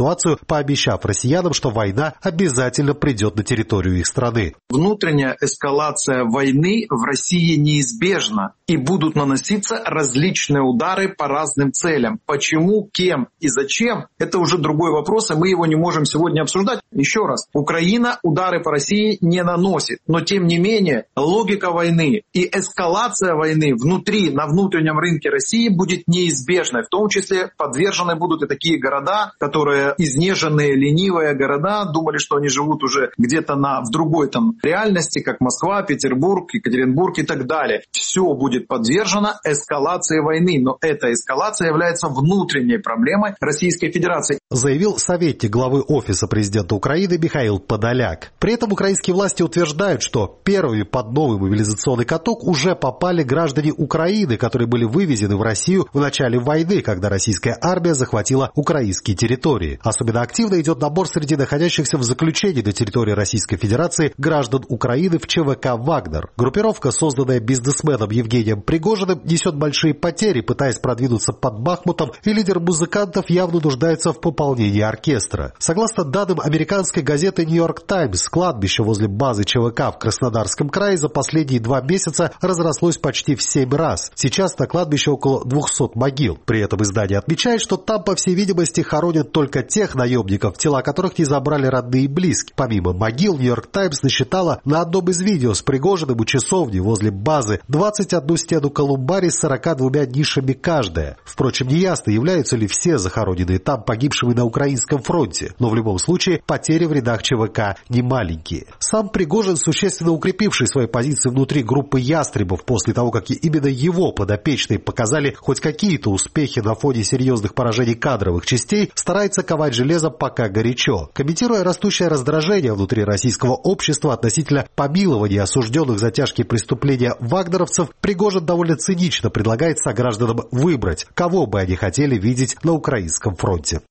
пообещав россиянам, что война обязательно придет на территорию их страны. Внутренняя эскалация войны в России неизбежна, и будут наноситься различные удары по разным целям. Почему, кем и зачем – это уже другой вопрос, и мы его не можем сегодня обсуждать. Еще раз, Украина удары по России не наносит, но тем не менее логика войны и эскалация войны внутри, на внутреннем рынке России будет неизбежной. В том числе подвержены будут и такие города, которые изнеженные, ленивые города, думали, что они живут уже где-то на, в другой там реальности, как Москва, Петербург, Екатеринбург и так далее. Все будет подвержено эскалации войны, но эта эскалация является внутренней проблемой Российской Федерации. Заявил советник главы Офиса президента Украины Михаил Подоляк. При этом украинские власти утверждают, что первыми под новый мобилизационный каток уже попали граждане Украины, которые были вывезены в Россию в начале войны, когда российская армия захватила украинские территории. Особенно активно идет набор среди находящихся в заключении на территории Российской Федерации граждан Украины в ЧВК «Вагнер». Группировка, созданная бизнесменом Евгением Пригожиным, несет большие потери, пытаясь продвинуться под Бахмутом, и лидер музыкантов явно нуждается в пополнении оркестра. Согласно данным американской газеты «Нью-Йорк Таймс», кладбище возле базы ЧВК в Краснодарском крае за последние два месяца разрослось почти в семь раз. Сейчас на кладбище около двухсот могил. При этом издание отмечает, что там, по всей видимости, хоронят только тех наемников, тела которых не забрали родные и близкие. Помимо могил, «Нью-Йорк Таймс» насчитала на одном из видео с Пригожиным у часовни возле базы двадцать одну стену колумбарий с сорока двумя нишами каждая. Впрочем, неясно, являются ли все захороненные там погибшими на украинском фронте, но в любом случае потери в рядах ЧВК не маленькие. Сам Пригожин, существенно укрепивший свои позиции внутри группы «Ястребов» после того, как именно его подопечные показали хоть какие-то успехи на фоне серьезных поражений кадровых частей, старается ковать железо пока горячо. Комментируя растущее раздражение внутри российского общества относительно помилования осужденных за тяжкие преступления вагнеровцев, Пригожин довольно цинично предлагает согражданам выбрать, кого бы они хотели видеть на украинском фронте.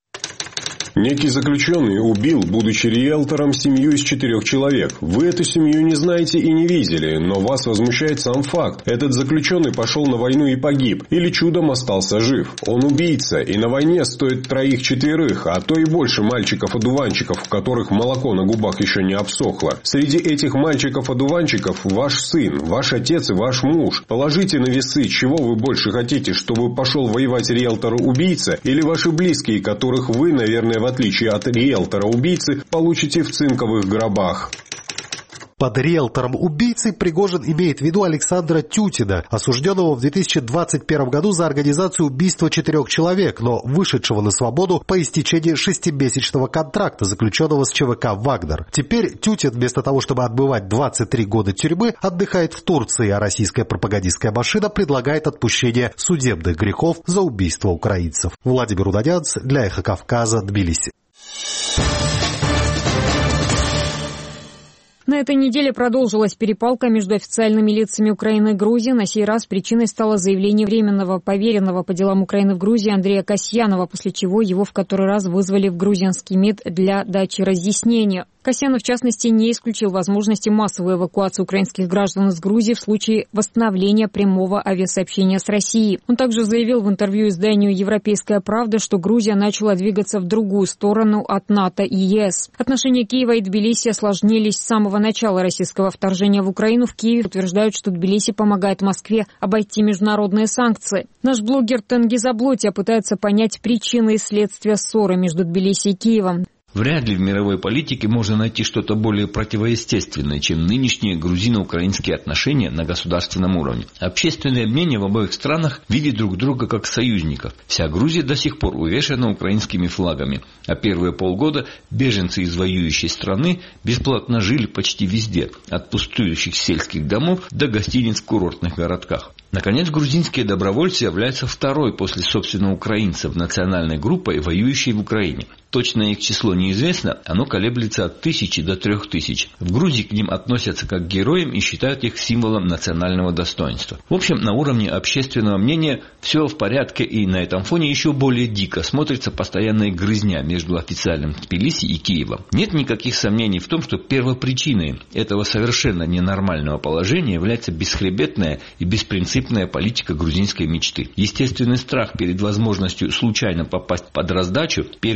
Некий заключенный убил, будучи риэлтором, семью из четырех человек. Вы эту семью не знаете и не видели, но вас возмущает сам факт. Этот заключенный пошел на войну и погиб, или чудом остался жив. Он убийца, и на войне стоит троих-четверых, а то и больше мальчиков-одуванчиков, у которых молоко на губах еще не обсохло. Среди этих мальчиков-одуванчиков ваш сын, ваш отец и ваш муж. Положите на весы, чего вы больше хотите, чтобы пошел воевать риэлтор-убийца, или ваши близкие, которых вы, наверное, в отличие от риэлтора-убийцы, получите в цинковых гробах. Под риэлтором-убийцей Пригожин имеет в виду Александра Тютина, осужденного в две тысячи двадцать первом году за организацию убийства четырех человек, но вышедшего на свободу по истечении шестимесячного контракта, заключенного с ЧВК «Вагнер». Теперь Тютин, вместо того, чтобы отбывать двадцать три года тюрьмы, отдыхает в Турции, а российская пропагандистская машина предлагает отпущение судебных грехов за убийство украинцев. Владимир Удонянц для «Эхо Кавказа», Тбилиси. На этой неделе продолжилась перепалка между официальными лицами Украины и Грузии. На сей раз причиной стало заявление временного поверенного по делам Украины в Грузии Андрея Касьянова, после чего его в который раз вызвали в грузинский МИД для дачи разъяснения. Касьянов, в частности, не исключил возможности массовой эвакуации украинских граждан из Грузии в случае восстановления прямого авиасообщения с Россией. Он также заявил в интервью изданию «Европейская правда», что Грузия начала двигаться в другую сторону от НАТО и ЕС. Отношения Киева и Тбилиси осложнились с самого начала российского вторжения в Украину. В Киеве утверждают, что Тбилиси помогает Москве обойти международные санкции. Наш блогер Тенгиз Аблотия пытается понять причины и следствия ссоры между Тбилиси и Киевом. Вряд ли в мировой политике можно найти что-то более противоестественное, чем нынешние грузино-украинские отношения на государственном уровне. Общественное мнение в обоих странах видит друг друга как союзников. Вся Грузия до сих пор увешана украинскими флагами, а первые полгода беженцы из воюющей страны бесплатно жили почти везде, от пустующих сельских домов до гостиниц в курортных городках. Наконец, грузинские добровольцы являются второй после, собственно, украинцев национальной группой, воюющей в Украине. Точное их число неизвестно, оно колеблется от тысячи до трех тысяч. В Грузии к ним относятся как к героям и считают их символом национального достоинства. В общем, на уровне общественного мнения все в порядке, и на этом фоне еще более дико смотрится постоянная грызня между официальным Тбилиси и Киевом. Нет никаких сомнений в том, что первопричиной этого совершенно ненормального положения является бесхребетная и беспринципная политика грузинской мечты. Естественный страх перед возможностью случайно попасть под раздачу перерос в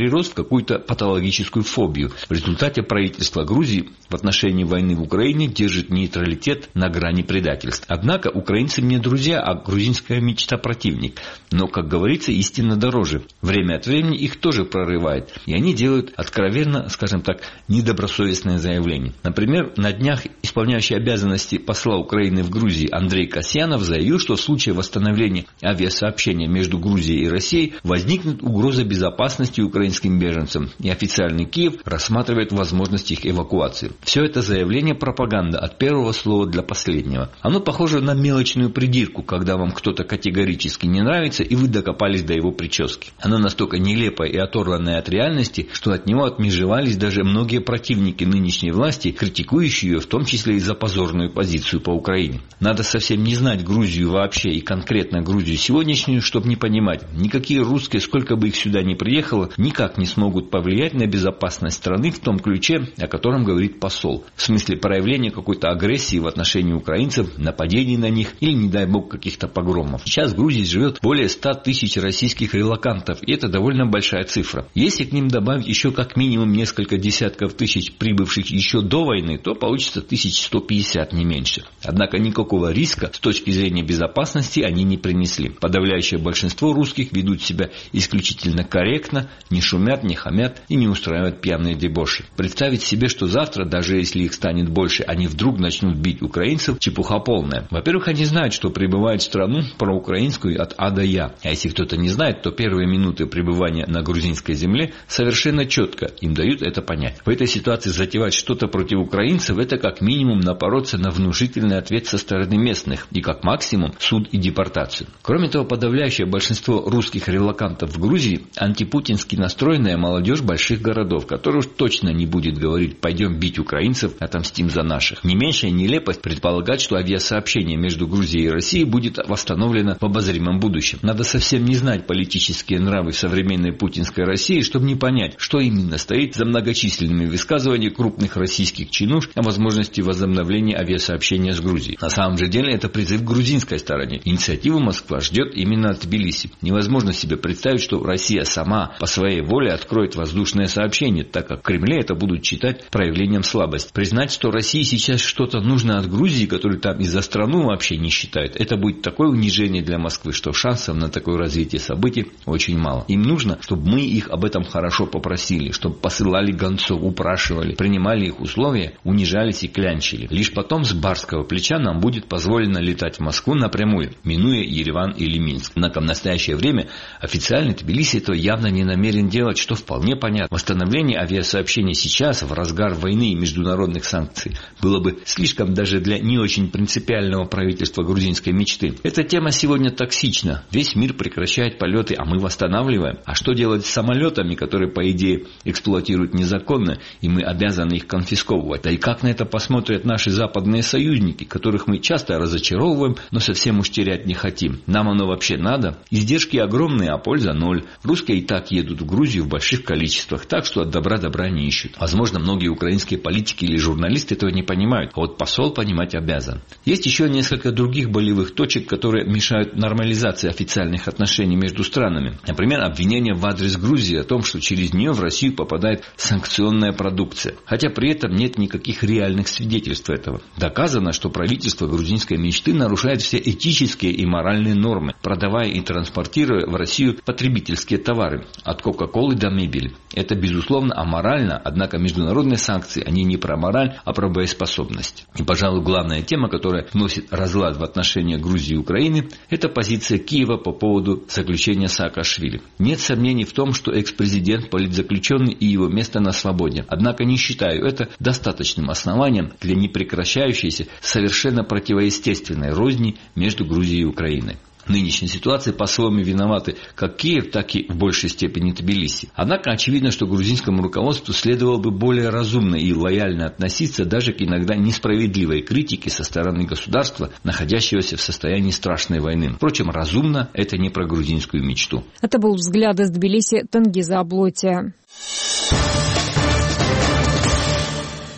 какую-то патологическую фобию. В результате правительство Грузии в отношении войны в Украине держит нейтралитет на грани предательств. Однако украинцы не друзья, а грузинская мечта противник. Но, как говорится, истина дороже. Время от времени их тоже прорывает. И они делают откровенно, скажем так, недобросовестное заявление. Например, на днях исполняющий обязанности посла Украины в Грузии Андрей Касьянов заявил, что в случае восстановления авиасообщения между Грузией и Россией возникнет угроза безопасности украинским беженцам, и официальный Киев рассматривает возможность их эвакуации. Все это заявление пропаганда от первого слова для последнего. Оно похоже на мелочную придирку, когда вам кто-то категорически не нравится, и вы докопались до его прически. Оно настолько нелепое и оторванное от реальности, что от него отмежевались даже многие противники нынешней власти, критикующие ее в том числе и за позорную позицию по Украине. Надо совсем не знать Грузию вообще и конкретно Грузию сегодняшнюю, чтобы не понимать, никакие русские, сколько бы их сюда ни приехало, никак не смогут повлиять на безопасность страны в том ключе, о котором говорит посол. В смысле проявления какой-то агрессии в отношении украинцев, нападений на них или, не дай бог, каких-то погромов. Сейчас в Грузии живет более ста тысяч российских релокантов, и это довольно большая цифра. Если к ним добавить еще как минимум несколько десятков тысяч прибывших еще до войны, то получится тысяч сто пятьдесят, не меньше. Однако никакого риска с точки зрения безопасности они не принесли. Подавляющее большинство русских ведут себя исключительно корректно, не шумят, не хамят и не устраивают пьяные дебоши. Представить себе, что завтра, даже если их станет больше, они вдруг начнут бить украинцев, чепуха полная. Во-первых, они знают, что прибывают в страну проукраинскую от А до Я. А если кто-то не знает, то первые минуты пребывания на грузинской земле совершенно четко им дают это понять. В этой ситуации затевать что-то против украинцев — это как минимум напороться на внушительный ответ со стороны местных и как максимум суд и депортацию. Кроме того, подавляющее большинство русских релокантов в Грузии — антипутински настроенная молодежь больших городов, которая уж точно не будет говорить «пойдем бить украинцев, отомстим за наших». Не меньшая нелепость предполагать, что авиасообщение между Грузией и Россией будет восстановлено в обозримом будущем. Надо совсем не знать политические нравы современной путинской России, чтобы не понять, что именно стоит за многочисленными высказываниями крупных российских чинуш о возможности возобновления авиасообщения с Грузией. На самом же деле это призыв к грузинской стороне. Инициативу Москва ждет именно от Тбилиси. Невозможно себе представить, что Россия сама по своей воле откроет воздушное сообщение, так как в Кремле это будут считать проявлением слабости. Признать, что России сейчас что-то нужно от Грузии, которую там и за страну вообще не считают, это будет такое унижение для Москвы, что шансов на такое развитие событий очень мало. Им нужно, чтобы мы их об этом хорошо попросили, чтобы посылали гонцов, упрашивали, принимали их условия, унижались и клянчили. Лишь потом с барского плеча нам будет позволено летать в Москву напрямую, минуя Ереван или Минск. Однако в настоящее время официальный Тбилиси этого явно не намерен делать, что вполне понятно. Восстановление авиасообщения сейчас, в разгар войны и международных санкций, было бы слишком даже для не очень принципиального правительства грузинской мечты. Эта тема сегодня токсична. Весь мир прекращает полеты, а мы восстанавливаем. А что делать с самолетами, которые, по идее, эксплуатируют незаконно, и мы обязаны их конфисковывать? Да и как на это посмотрят наши западные союзники, которых мы часто разочаровываем, но совсем уж терять не хотим? Нам оно вообще надо? Издержки огромные, а польза ноль. Русские и так едут в Грузию в больших количествах, так что от добра добра не ищут. Возможно, многие украинские политики или журналисты этого не понимают, а вот посол понимать обязан. Есть еще несколько других болевых точек, которые мешают нормализации официальных отношений между странами. Например, обвинение в адрес Грузии о том, что через нее в Россию попадает санкционная продукция. Хотя при этом нет никаких реальных свидетельств этого. Доказано, что правительство грузинской мечты нарушает все этические и моральные нормы, продавая и транспортируя в Россию потребительские товары, от Кока-Колы до мебели. Это, безусловно, аморально, однако международные санкции, они не про мораль, а про боеспособность. И, пожалуй, главная тема, которая вносит разлад в отношения Грузии и Украины, это позиция Киева по поводу заключения Саакашвили. Нет сомнений в том, что экс-президент политзаключенный и его место на свободе. Однако не считаю это достаточным основанием для непрекращающейся, совершенно противоестественной розни между Грузией и Украиной. В нынешней ситуации по-своему виноваты как Киев, так и в большей степени Тбилиси. Однако очевидно, что грузинскому руководству следовало бы более разумно и лояльно относиться даже к иногда несправедливой критике со стороны государства, находящегося в состоянии страшной войны. Впрочем, разумно это не про грузинскую мечту. Это был взгляд из Тбилиси Тенгиза Аблотия.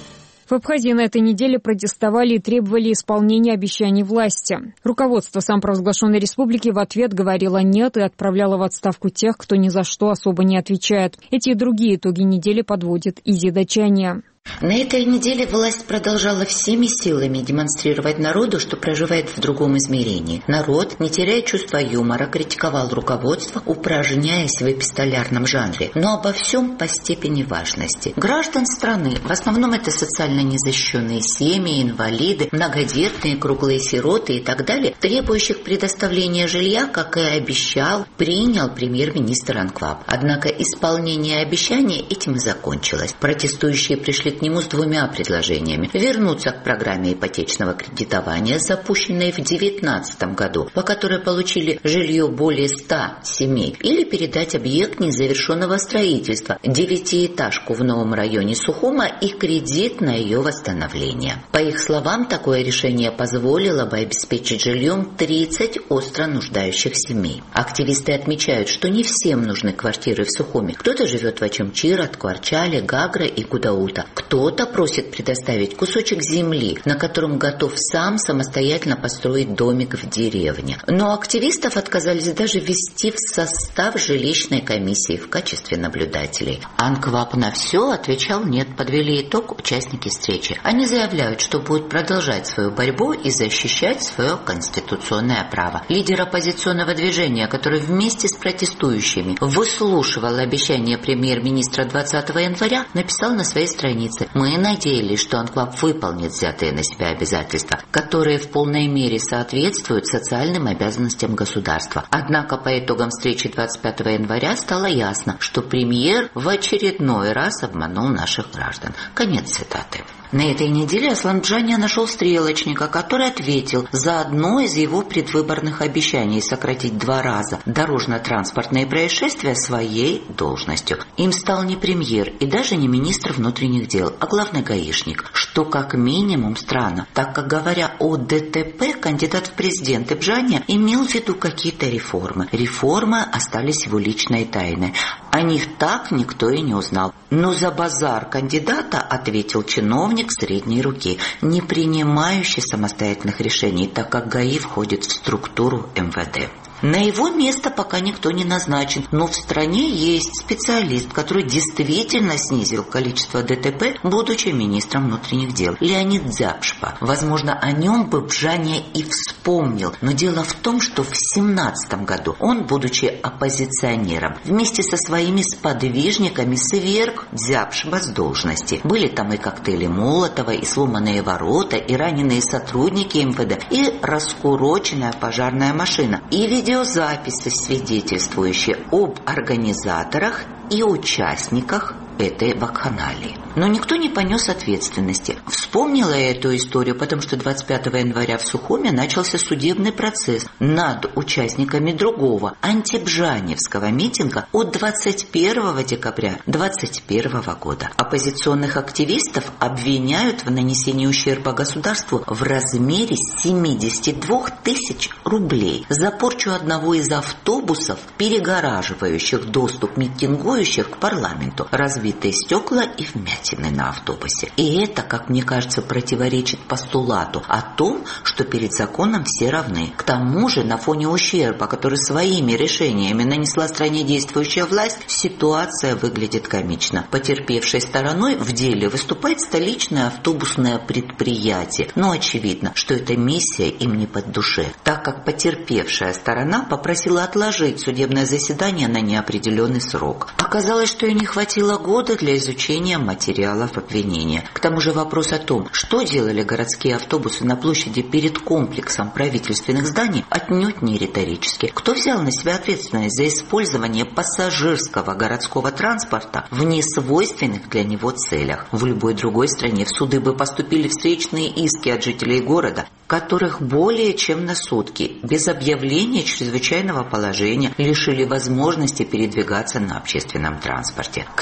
В Абхазии на этой неделе протестовали и требовали исполнения обещаний власти. Руководство самопровозглашенной республики в ответ говорило «нет» и отправляло в отставку тех, кто ни за что особо не отвечает. Эти и другие итоги недели подводит Изида Чаня. На этой неделе власть продолжала всеми силами демонстрировать народу, что проживает в другом измерении. Народ, не теряя чувства юмора, критиковал руководство, упражняясь в эпистолярном жанре, но обо всем по степени важности. Граждан страны, в основном это социально незащищенные семьи, инвалиды, многодетные, круглые сироты и так далее, требующих предоставления жилья, как и обещал, принял премьер-министр Анкваб. Однако исполнение обещаний этим и закончилось. Протестующие пришли к нему с двумя предложениями: вернуться к программе ипотечного кредитования, запущенной в две тысячи девятнадцатом году, по которой получили жилье более ста семей, или передать объект незавершенного строительства, девятиэтажку в новом районе Сухума, и кредит на ее восстановление. По их словам, такое решение позволило бы обеспечить жильем тридцать остро нуждающих семей. Активисты отмечают, что не всем нужны квартиры в Сухуме. Кто-то живет в Ачамчира, Ткварчале, Гагра и Кудаута. Кто-то просит предоставить кусочек земли, на котором готов сам самостоятельно построить домик в деревне. Но активистов отказались даже ввести в состав жилищной комиссии в качестве наблюдателей. Анкваб на все отвечал нет, подвели итог участники встречи. Они заявляют, что будут продолжать свою борьбу и защищать свое конституционное право. Лидер оппозиционного движения, который вместе с протестующими выслушивал обещания премьер-министра двадцатого января, написал на своей странице: «Мы надеялись, что Анкваб выполнит взятые на себя обязательства, которые в полной мере соответствуют социальным обязанностям государства. Однако по итогам встречи двадцать пятого января стало ясно, что премьер в очередной раз обманул наших граждан». Конец цитаты. На этой неделе Аслан Джаня нашел стрелочника, который ответил за одно из его предвыборных обещаний сократить два раза дорожно-транспортные происшествия своей должностью. Им стал не премьер и даже не министр внутренних дел, а главный гаишник, что как минимум странно, так как, говоря о ДТП, кандидат в президенты Джаня имел в виду какие-то реформы. Реформы остались его личной тайной. О них так никто и не узнал. Но за базар кандидата ответил чиновник средней руки, не принимающий самостоятельных решений, так как ГАИ входит в структуру эм вэ дэ. На его место пока никто не назначен, но в стране есть специалист, который действительно снизил количество ДТП, будучи министром внутренних дел. Леонид Дзяпшпа. Возможно, о нем бы Джаня и вспомнил, но дело в том, что в семнадцатом году он, будучи оппозиционером, вместе со своими сподвижниками сверг Дзяпшпа с должности. Были там и коктейли Молотова, и сломанные ворота, и раненые сотрудники эм вэ дэ, и раскуроченная пожарная машина, и ведь видеозаписи, свидетельствующие об организаторах и участниках этой вакханалии. Но никто не понес ответственности. Вспомнила я эту историю, потому что двадцать пятого января в Сухуме начался судебный процесс над участниками другого антибжаневского митинга от двадцать первого декабря двадцать первого года. Оппозиционных активистов обвиняют в нанесении ущерба государству в размере семьдесят два тысяч рублей за порчу одного из автобусов, перегораживающих доступ митингующих к парламенту, разбитые стекла и вмятины на автобусе. И это, как мне кажется, противоречит постулату о том, что перед законом все равны. К тому же, на фоне ущерба, который своими решениями нанесла стране действующая власть, ситуация выглядит комично. Потерпевшей стороной в деле выступает столичное автобусное предприятие. Но очевидно, что эта миссия им не под душе, так как потерпевшая сторона попросила отложить судебное заседание на неопределенный срок. Оказалось, что ей не хватило года для изучения материалов обвинения. К тому же вопрос о том, что делали городские автобусы на площади перед комплексом правительственных зданий, отнюдь не риторический. Кто взял на себя ответственность за использование пассажирского городского транспорта в несвойственных для него целях? В любой другой стране в суды бы поступили встречные иски от жителей города, которых более чем на сутки, без объявления чрезвычайного положения, лишили возможности передвигаться на общественном транспорте. К тому же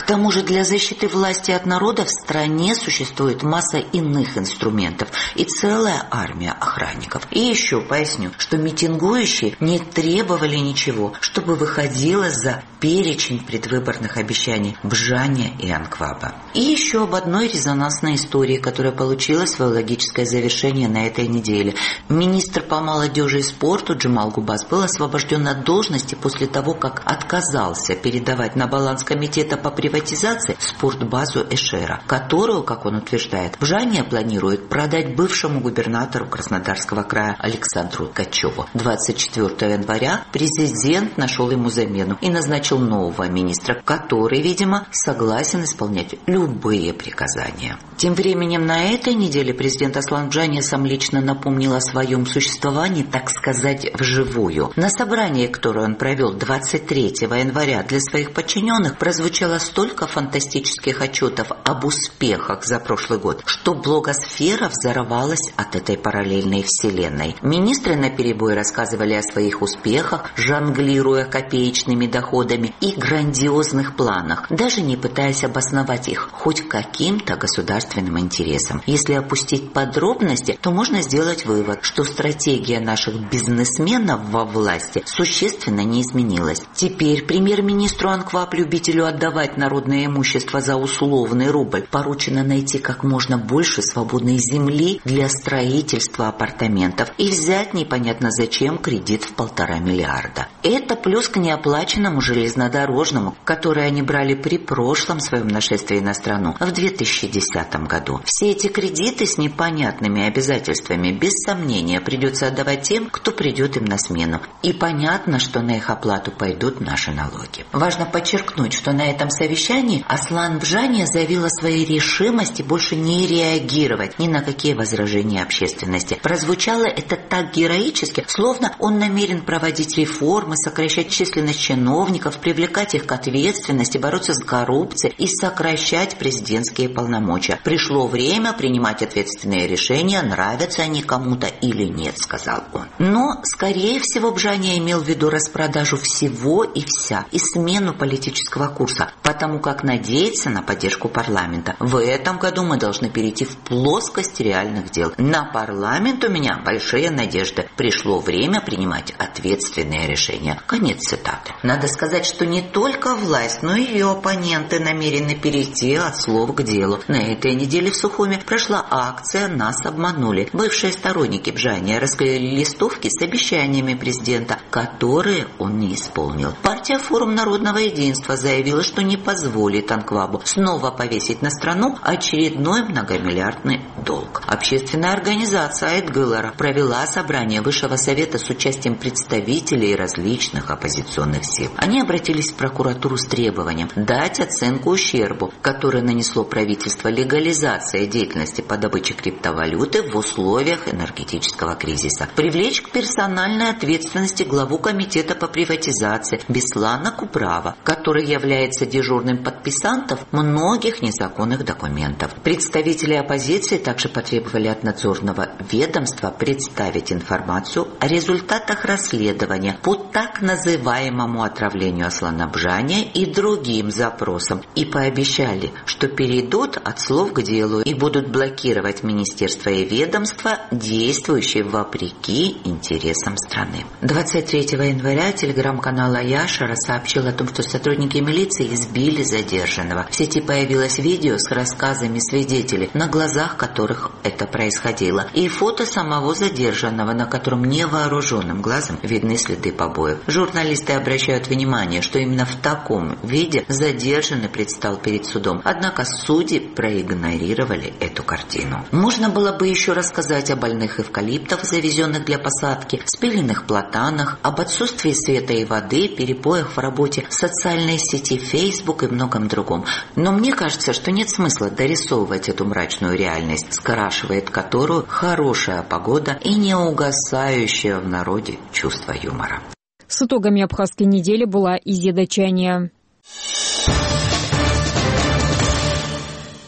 для защиты власти от народа в стране существует масса иных инструментов и целая армия охранников. И еще поясню, что митингующие не требовали ничего, чтобы выходило за перечень предвыборных обещаний Бжаня и Анкваба. И еще об одной резонансной истории, которая получила свое логическое завершение на этой неделе. Министр по молодежи и спорту Джамал Губас был освобожден от должности после того, как отказался передавать на баланс комитета по приватизации спортбазу Эшера, которую, как он утверждает, Бжаня планирует продать бывшему губернатору Краснодарского края Александру Ткачеву. двадцать четвёртого января президент нашел ему замену и назначил нового министра, который, видимо, согласен исполнять любые приказания. Тем временем на этой неделе президент Аслан Бжаня сам лично напомнил о своем существовании, так сказать, вживую. На собрании, которое он провел двадцать третьего января для своих подчиненных, прозвучало столько фантастических отчетов об успехах за прошлый год, что блогосфера взорвалась от этой параллельной вселенной. Министры наперебой рассказывали о своих успехах, жонглируя копеечными доходами и грандиозных планах, даже не пытаясь обосновать их хоть каким-то государственным интересом. Если опустить подробности, то можно сделать вывод, что стратегия наших бизнесменов во власти существенно не изменилась. Теперь премьер-министру Анкваб, любителю отдавать народное имущество за условный рубль, поручено найти как можно больше свободной земли для строительства апартаментов и взять непонятно зачем кредит в полтора миллиарда. Это плюс к неоплаченному железнодорожному, который они брали при прошлом своем нашествии на страну в две тысячи десятом году. Все эти кредиты с непонятными обязательствами без сомнения придется отдавать тем, кто придет им на смену. И понятно, что на их оплату пойдут наши налоги. Важно подчеркнуть, что на этом совещании Аслан Бжаня заявил о своей решимости больше не реагировать ни на какие возражения общественности. Прозвучало это так героически, словно он намерен проводить реформы, сокращать численность чиновников, привлекать их к ответственности, бороться с коррупцией и сокращать президентские полномочия. Пришло время принимать ответственные решения, нравятся они кому-то или нет, сказал он. Но, скорее всего, Бжаня имел в виду распродажу всего и вся и смену политического курса, потому как надеяться на поддержку парламента. В этом году мы должны перейти в плоскость реальных дел. На парламент у меня большие надежды. Пришло время принимать ответственные решения. Конец цитаты. Надо сказать, что не только власть, но и ее оппоненты намерены перейти от слов к делу. На этой неделе в Сухуме прошла акция «Нас обманули». Бывшие сторонники Бжаня расклеили листовки с обещаниями президента, которые он не исполнил. Партия «Форум народного единства» заявила, что не позволит Анквабу снова повесить на страну очередной многомиллиардный долг. Общественная организация Айтгылара провела собрание Высшего совета с участием представителей различных оппозиционных сил. Они обратились в прокуратуру с требованием дать оценку ущербу, который нанесло правительство легализации деятельности по добыче криптовалюты в условиях энергетического кризиса, привлечь к персональной ответственности главу комитета по приватизации Беслана Куправа, который является дежурным подписантом многих незаконных документов. Представители оппозиции также потребовали от надзорного ведомства представить информацию о результатах расследования по так называемому отравлению Аслана Бжаня и другим запросам и пообещали, что перейдут от слов к делу и будут блокировать министерства и ведомства, действующие вопреки интересам страны. двадцать третьего января телеграм-канал Аяшара сообщил о том, что сотрудники милиции избили задержанного. В сети появилось видео с рассказами свидетелей, на глазах которых это происходило, и фото самого задержанного, на котором невооруженным глазом видны следы побоев. Журналисты обращают внимание, что именно в таком виде задержанный предстал перед судом, однако судьи проигнорировали эту картину. Можно было бы еще рассказать о больных эвкалиптов, завезенных для посадки, спиленных платанах, об отсутствии света и воды, перебоях в работе социальной сети Facebook и многом другом. Но мне кажется, что нет смысла дорисовывать эту мрачную реальность, скрашивает которую хорошая погода и неугасающее в народе чувство юмора. С итогами абхазской недели была Изеда Чания.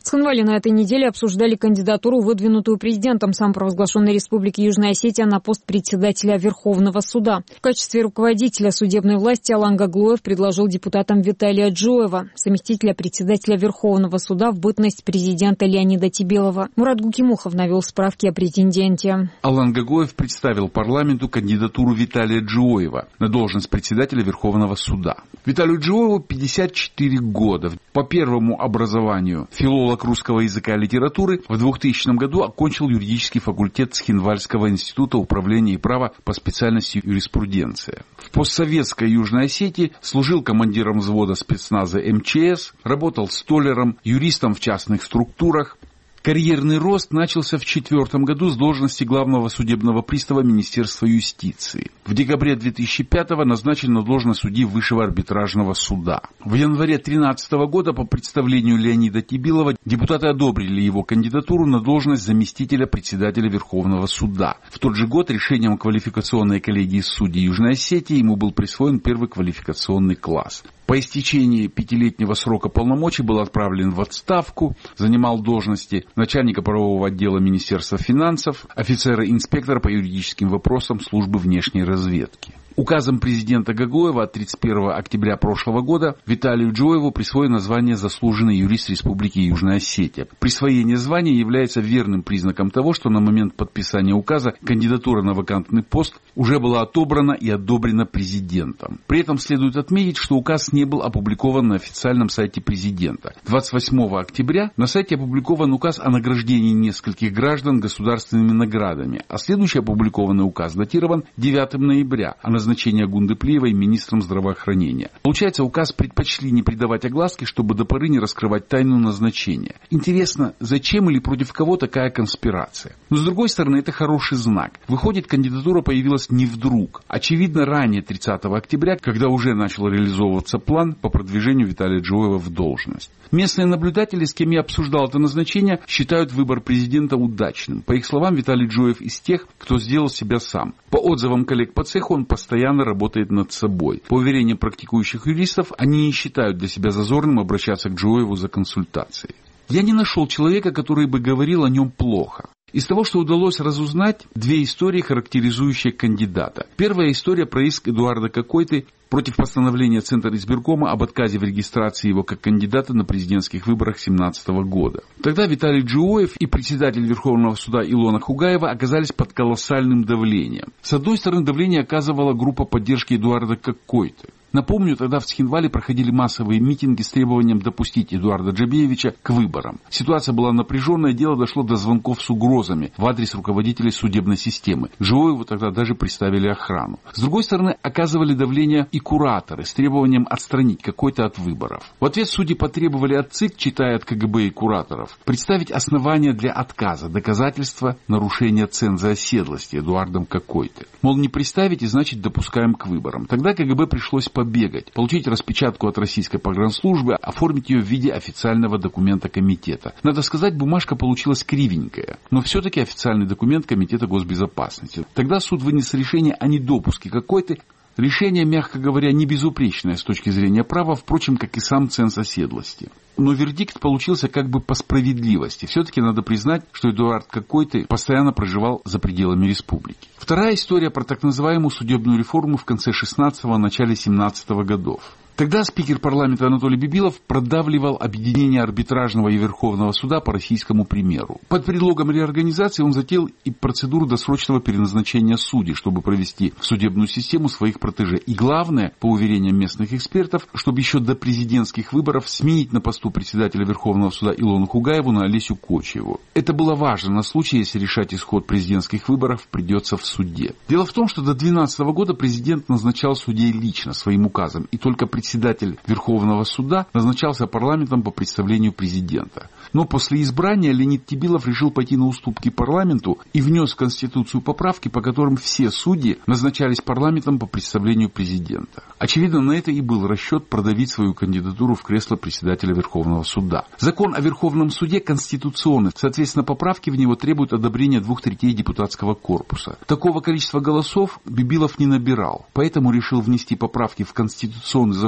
Цхинвале на этой неделе обсуждали кандидатуру, выдвинутую президентом самопровозглашенной Республики Южная Осетия на пост председателя Верховного суда. В качестве руководителя судебной власти Алан Гаглоев предложил депутатам Виталия Джоева, заместителя председателя Верховного суда в бытность президента Леонида Тибилова. Мурат Гукимухов навел справки о претенденте. Алан Гаглоев представил парламенту кандидатуру Виталия Джоева на должность председателя Верховного суда. Виталию Джоеву пятьдесят четыре года. По первому образованию филолог русского языка и литературы, в двухтысячном году окончил юридический факультет Цхинвальского института управления и права по специальности юриспруденция. В постсоветской Южной Осетии служил командиром взвода спецназа эм че эс, работал столяром, юристом в частных структурах. Карьерный рост начался в четвертом году с должности главного судебного пристава Министерства юстиции. В декабре две тысячи пятого назначен на должность судьи Высшего арбитражного суда. В январе две тысячи тринадцатого года по представлению Леонида Тибилова депутаты одобрили его кандидатуру на должность заместителя председателя Верховного суда. В тот же год решением квалификационной коллегии судей Южной Осетии ему был присвоен первый квалификационный класс. По истечении пятилетнего срока полномочий был отправлен в отставку, занимал должности начальника правового отдела Министерства финансов, офицера-инспектора по юридическим вопросам службы внешней разведки. Указом президента Гаглоева от тридцать первого октября прошлого года Виталию Джоеву присвоено звание «Заслуженный юрист Республики Южная Осетия». Присвоение звания является верным признаком того, что на момент подписания указа кандидатура на вакантный пост уже была отобрана и одобрена президентом. При этом следует отметить, что указ не был опубликован на официальном сайте президента. двадцать восьмого октября на сайте опубликован указ о награждении нескольких граждан государственными наградами, а следующий опубликованный указ датирован девятого ноября о назначении Гундыплиевой министром здравоохранения. Получается, указ предпочли не придавать огласке, чтобы до поры не раскрывать тайну назначения. Интересно, зачем или против кого такая конспирация? Но с другой стороны, это хороший знак. Выходит, кандидатура появилась не вдруг. Очевидно, ранее тридцатого октября, когда уже начал реализовываться план по продвижению Виталия Джоева в должность. Местные наблюдатели, с кем я обсуждал это назначение, считают выбор президента удачным. По их словам, Виталий Джоев из тех, кто сделал себя сам. По отзывам коллег по цеху, он постоянно работает над собой. По уверениям практикующих юристов, они не считают для себя зазорным обращаться к Джоеву за консультацией. Я не нашел человека, который бы говорил о нем плохо. Из того, что удалось разузнать, две истории, характеризующие кандидата. Первая история про иск Эдуарда Какойты против постановления Центра избиркома об отказе в регистрации его как кандидата на президентских выборах две тысячи семнадцатого года. Тогда Виталий Джоев и председатель Верховного суда Илона Хугаева оказались под колоссальным давлением. С одной стороны, давление оказывала группа поддержки Эдуарда Какойты. Напомню, тогда в Цхинвале проходили массовые митинги с требованием допустить Эдуарда Джабеевича к выборам. Ситуация была напряженная, дело дошло до звонков с угрозами в адрес руководителей судебной системы. Джоеву тогда даже приставили охрану. С другой стороны, оказывали давление и кураторы с требованием отстранить Какойто от выборов. В ответ судьи потребовали от ЦИК, читая от ка гэ бэ и кураторов, представить основания для отказа, доказательства нарушения ценза оседлости Эдуардом Какойто. Мол, не представить, и значит допускаем к выборам. Тогда ка гэ бэ пришлось побегать, получить распечатку от российской погранслужбы, оформить ее в виде официального документа комитета. Надо сказать, бумажка получилась кривенькая, но все-таки официальный документ Комитета госбезопасности. Тогда суд вынес решение о недопуске Какойто. Решение, мягко говоря, не безупречное с точки зрения права, впрочем, как и сам ценз оседлости. Но вердикт получился как бы по справедливости. Все-таки надо признать, что Эдуард Какойто постоянно проживал за пределами республики. Вторая история про так называемую судебную реформу в конце шестнадцатого – начале семнадцатого годов. Тогда спикер парламента Анатолий Бибилов продавливал объединение арбитражного и Верховного суда по российскому примеру. Под предлогом реорганизации он затеял и процедуру досрочного переназначения судей, чтобы провести в судебную систему своих протеже. И главное, по уверениям местных экспертов, чтобы еще до президентских выборов сменить на посту председателя Верховного суда Илону Хугаеву на Олесю Кочеву. Это было важно на случай, если решать исход президентских выборов придется в суде. Дело в том, что до две тысячи двенадцатого года президент назначал судей лично своим указом, и только председатель Председатель Верховного суда назначался парламентом по представлению президента. Но после избрания Леонид Тибилов решил пойти на уступки парламенту и внес в Конституцию поправки, по которым все судьи назначались парламентом по представлению президента. Очевидно, на это и был расчет продавить свою кандидатуру в кресло председателя Верховного суда. Закон о Верховном суде конституционный, соответственно, поправки в него требуют одобрения двух третей депутатского корпуса. Такого количества голосов Бибилов не набирал, поэтому решил внести поправки в конституционный закон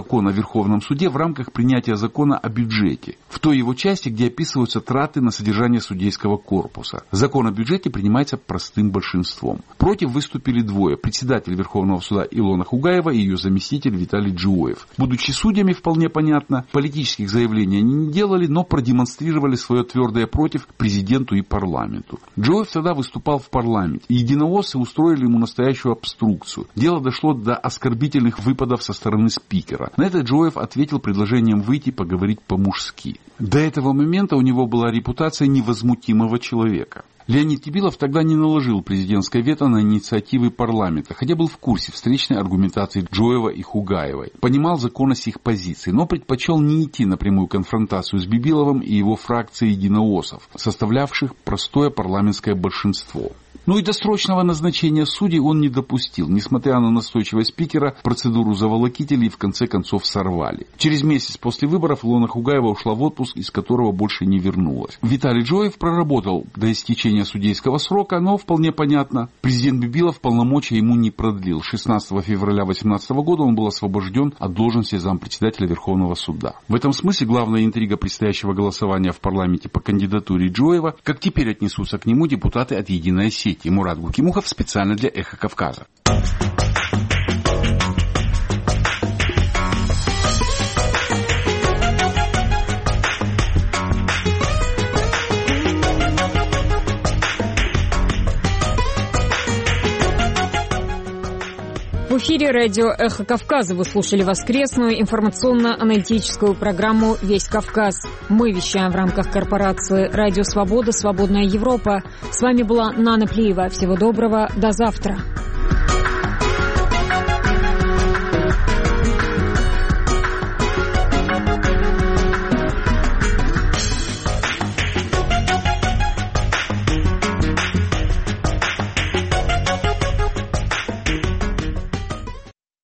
закон о Верховном суде в рамках принятия закона о бюджете, в той его части, где описываются траты на содержание судейского корпуса. Закон о бюджете принимается простым большинством. Против выступили двое: председатель Верховного суда Илона Хугаева и ее заместитель Виталий Джуоев. Будучи судьями, вполне понятно, политических заявлений они не делали, но продемонстрировали свое твердое против президенту и парламенту. Джуоев тогда выступал в парламенте. Единоосцы устроили ему настоящую обструкцию. Дело дошло до оскорбительных выпадов со стороны спикера. На это Джуоев ответил предложением выйти поговорить по-мужски. До этого момента у него была репутация невозмутимого человека. Леонид Кибилов тогда не наложил президентское вето на инициативы парламента, хотя был в курсе встречной аргументации Джуоева и Хугаевой. Понимал законность их позиций, но предпочел не идти на прямую конфронтацию с Бибиловым и его фракцией единоосов, составлявших простое парламентское большинство. Ну и досрочного назначения судей он не допустил. Несмотря на настойчивость спикера, процедуру заволокители в конце концов сорвали. Через месяц после выборов Илона Хугаева ушла в отпуск, из которого больше не вернулась. Виталий Джуоев проработал до истечения судейского срока, но вполне понятно, президент Бибилов полномочия ему не продлил. шестнадцатого февраля две тысячи восемнадцатого года он был освобожден от должности зампредседателя Верховного суда. В этом смысле главная интрига предстоящего голосования в парламенте по кандидатуре Джуоева, как теперь отнесутся к нему депутаты от «Единой сети». Мурат Гукимухов специально для «Эхо Кавказа». В эфире радио «Эхо Кавказа» вы слушали воскресную информационно-аналитическую программу «Весь Кавказ». Мы вещаем в рамках корпорации «Радио Свобода. Свободная Европа». С вами была Нана Плиева. Всего доброго. До завтра.